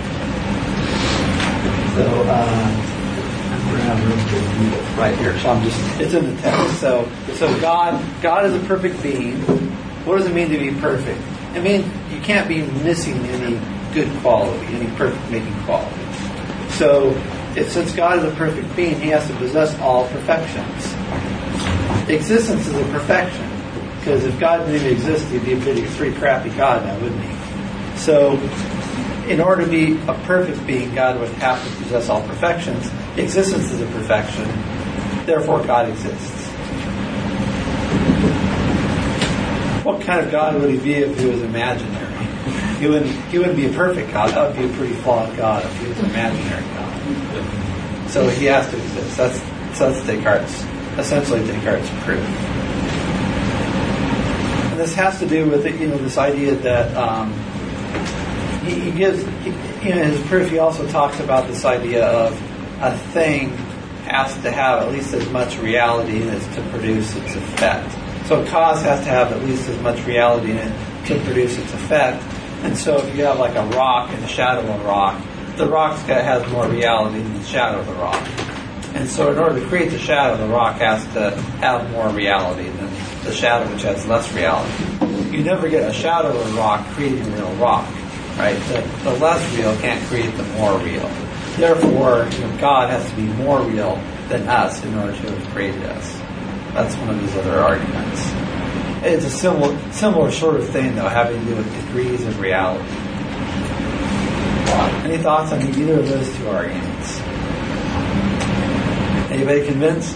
So, we're going to have room to read it right here. So it's in the text. So God is a perfect being. What does it mean to be perfect? It means you can't be missing any good quality, any perfect-making quality. So, since God is a perfect being, he has to possess all perfections. Existence is a perfection. Because if God didn't even exist, he'd be a pretty crappy God now, wouldn't he? So, in order to be a perfect being, God would have to possess all perfections. Existence is a perfection. Therefore, God exists. What kind of God would he be if he was imaginary? He wouldn't be a perfect God. That would be a pretty flawed God if he was an imaginary God. So he has to exist. That's Descartes. Essentially Descartes' proof. And this has to do with this idea that he gives in his proof. He also talks about this idea of a thing has to have at least as much reality in it to produce its effect. So a cause has to have at least as much reality in it to produce its effect. And so if you have a rock and the shadow of a rock, the rock has more reality than the shadow of the rock. And so in order to create the shadow, the rock has to have more reality than the shadow, which has less reality. You never get a shadow of a rock creating a real rock, right? The less real can't create the more real. Therefore, God has to be more real than us in order to have created us. That's one of his other arguments. It's a similar sort of thing, though, having to do with degrees of reality. Any thoughts on either of those 2 arguments? Anybody convinced?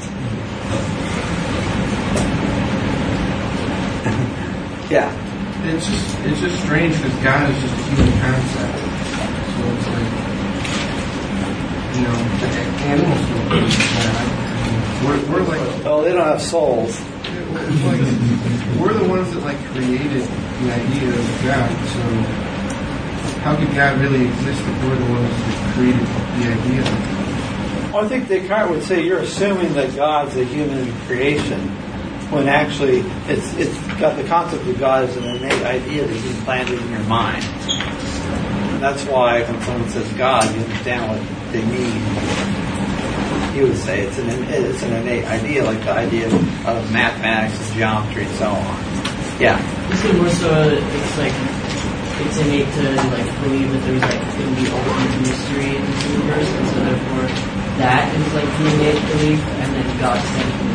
Yeah. It's just strange because God is just a human concept. So it's animals don't believe God. we're like, Oh, they don't have souls. it's like we're the ones that like created the idea of God. So how could God really exist if we're the ones that created the idea? Well, I think Descartes would say you're assuming that God's a human creation, when actually it's got the concept of God as an innate idea that He planted in your mind. And that's why when someone says God, you understand what they mean. He would say it's an innate idea, like the idea of mathematics and geometry and so on. Yeah. You see, more so, it's like it's innate to like believe that there's like going to be ultimate mystery in this universe, and so therefore that is like the innate belief, and then God stems from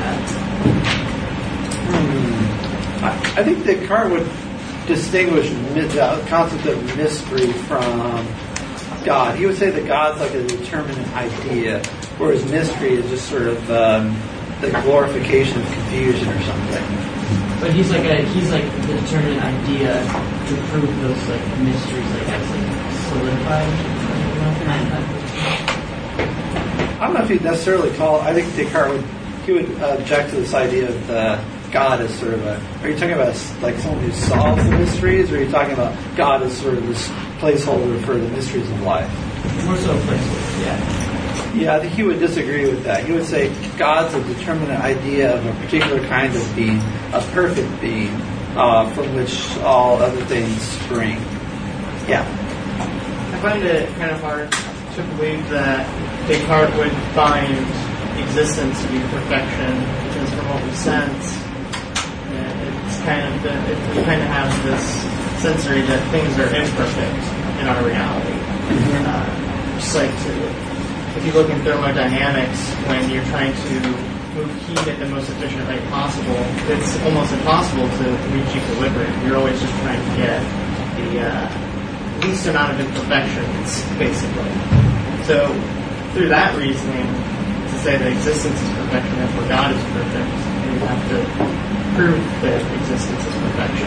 that. I think Descartes would distinguish the concept of mystery from God. He would say that God's like a determinate idea, whereas mystery is just sort of the glorification of confusion or something. But he's like the determinate idea to prove those like mysteries like as like solidified. I don't know if he'd necessarily call. I think Descartes would object to this idea of God as sort of a. Are you talking about like someone who solves the mysteries, or are you talking about God as sort of this placeholder for the mysteries of life? More so a placeholder, yeah. Yeah, I think he would disagree with that. He would say God's a determinate idea of a particular kind of being, a perfect being, from which all other things spring. Yeah. I find it kind of hard to believe that Descartes would find existence to be perfection, because from what we sense, we kind of have this sensory that things are imperfect in our reality. Just like if you look in thermodynamics, when you're trying to move heat at the most efficient rate possible, it's almost impossible to reach equilibrium. You're always just trying to get the least amount of imperfections, basically. So, through that reasoning, to say that existence is perfection, therefore God is perfect, you have to prove that existence is perfection.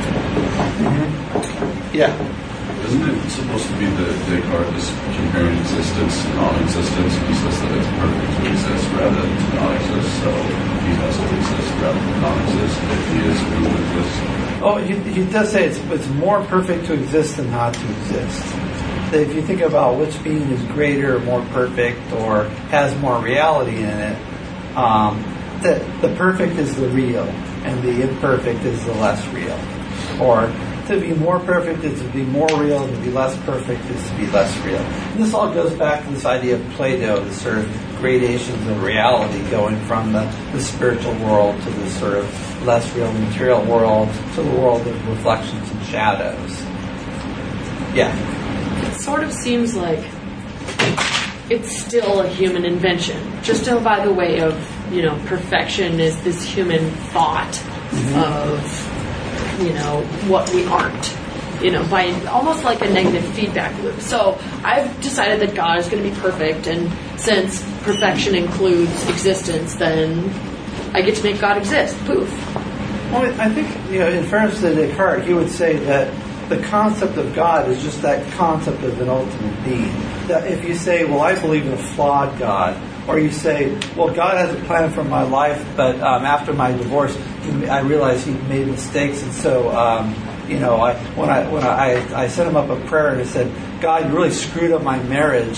Yeah. Isn't it supposed to be that Descartes is comparing existence to non-existence? He says that it's perfect to exist rather than to not exist, so he has to exist rather than not exist if he is who exists. Oh, he does say it's more perfect to exist than not to exist. That if you think about which being is greater, more perfect, or has more reality in it, that the perfect is the real, and the imperfect is the less real. Or to be more perfect is to be more real, to be less perfect is to be less real. And this all goes back to this idea of Plato, the sort of gradations of reality going from the spiritual world to the sort of less real material world to the world of reflections and shadows. Yeah. It sort of seems like it's still a human invention, just by the way of, perfection is this human thought of, what we aren't, by almost like a negative feedback loop. So I've decided that God is going to be perfect, and since perfection includes existence, then I get to make God exist. Poof. Well, I think, in fairness to Descartes, he would say that the concept of God is just that concept of an ultimate being. That if you say, well, I believe in a flawed God, or you say, well, God has a plan for my life, but after my divorce, I realized He made mistakes, and so, when I sent Him up a prayer and I said, God, you really screwed up my marriage.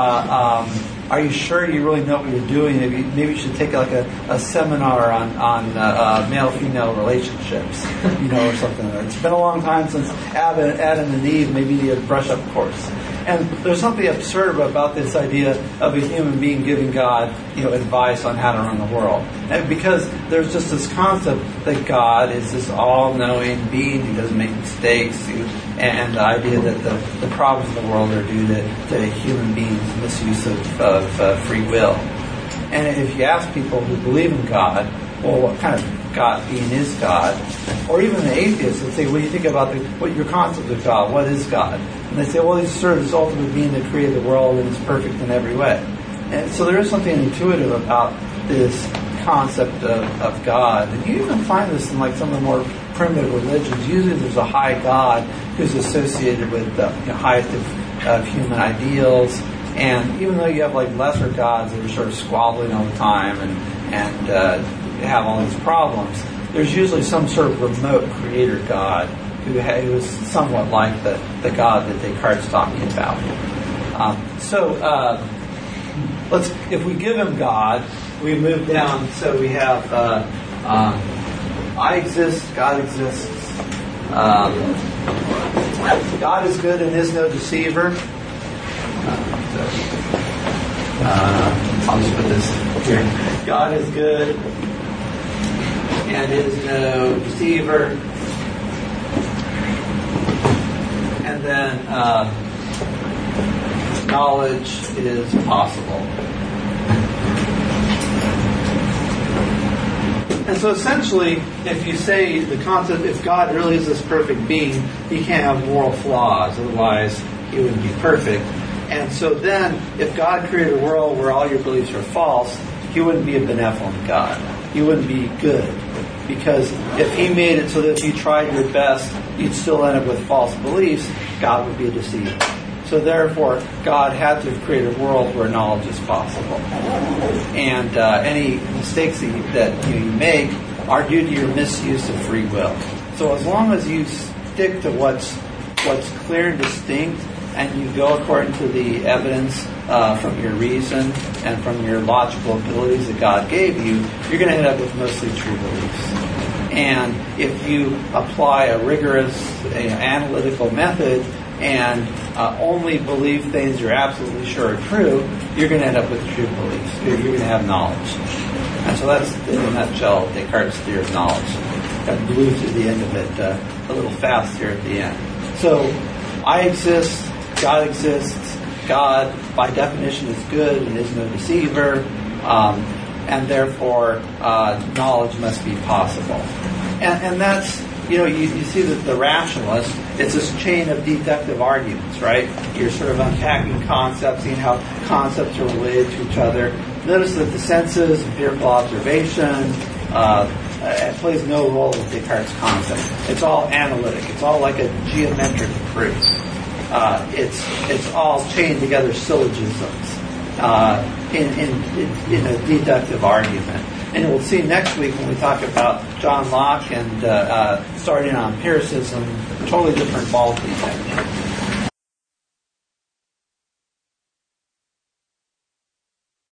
Are you sure you really know what you're doing? Maybe you should take like a seminar on male-female relationships, or something. It's been a long time since Adam and Eve. Maybe you need a brush-up course. And there's something absurd about this idea of a human being giving God, advice on how to run the world. And because there's just this concept that God is this all-knowing being who doesn't make mistakes, and the idea that the problems in the world are due to human beings' misuse of free will. And if you ask people who believe in God, well, what kind of God being is God? Or even the atheists would say, what do you think about what your concept of God? What is God? And they say, well, he's sort of this ultimate being that created the world and is perfect in every way. And so there is something intuitive about this concept of God. And you even find this in like some of the more primitive religions. Usually there's a high God who's associated with the highest of human ideals. And even though you have like lesser gods that are sort of squabbling all the time and and have all these problems, there's usually some sort of remote creator God who is somewhat like the God that Descartes is talking about. If we give him God, we move down, so we have I exist, God exists. God is good and is no deceiver. I'll just put this here. God is good and is no deceiver. And then knowledge is possible. And so essentially, if you say the concept, if God really is this perfect being, he can't have moral flaws, otherwise he wouldn't be perfect. And so then, if God created a world where all your beliefs are false, he wouldn't be a benevolent God. He wouldn't be good. Because if he made it so that if you tried your best, you'd still end up with false beliefs, God would be a deceiver. So therefore, God had to have created a world where knowledge is possible. And any mistakes that you make are due to your misuse of free will. So as long as you stick to what's clear and distinct, and you go according to the evidence from your reason and from your logical abilities that God gave you, you're going to end up with mostly true beliefs. And if you apply a rigorous analytical method and only believe things you're absolutely sure are true, you're going to end up with true beliefs. You're going to have knowledge. And so that's, in a nutshell, Descartes' theory of knowledge. I blew to the end of it a little fast here at the end. So, I exist, God exists, God, by definition, is good and is no deceiver, and therefore, knowledge must be possible. And that's, you see that the rationalist, it's this chain of deductive arguments, right? You're sort of unpacking concepts, seeing how concepts are related to each other. Notice that the senses, empirical observation, it plays no role in Descartes' concept. It's all analytic. It's all like a geometric proof. It's all chained together syllogisms in a deductive argument. And we'll see next week when we talk about John Locke and starting on empiricism, totally different ballgame.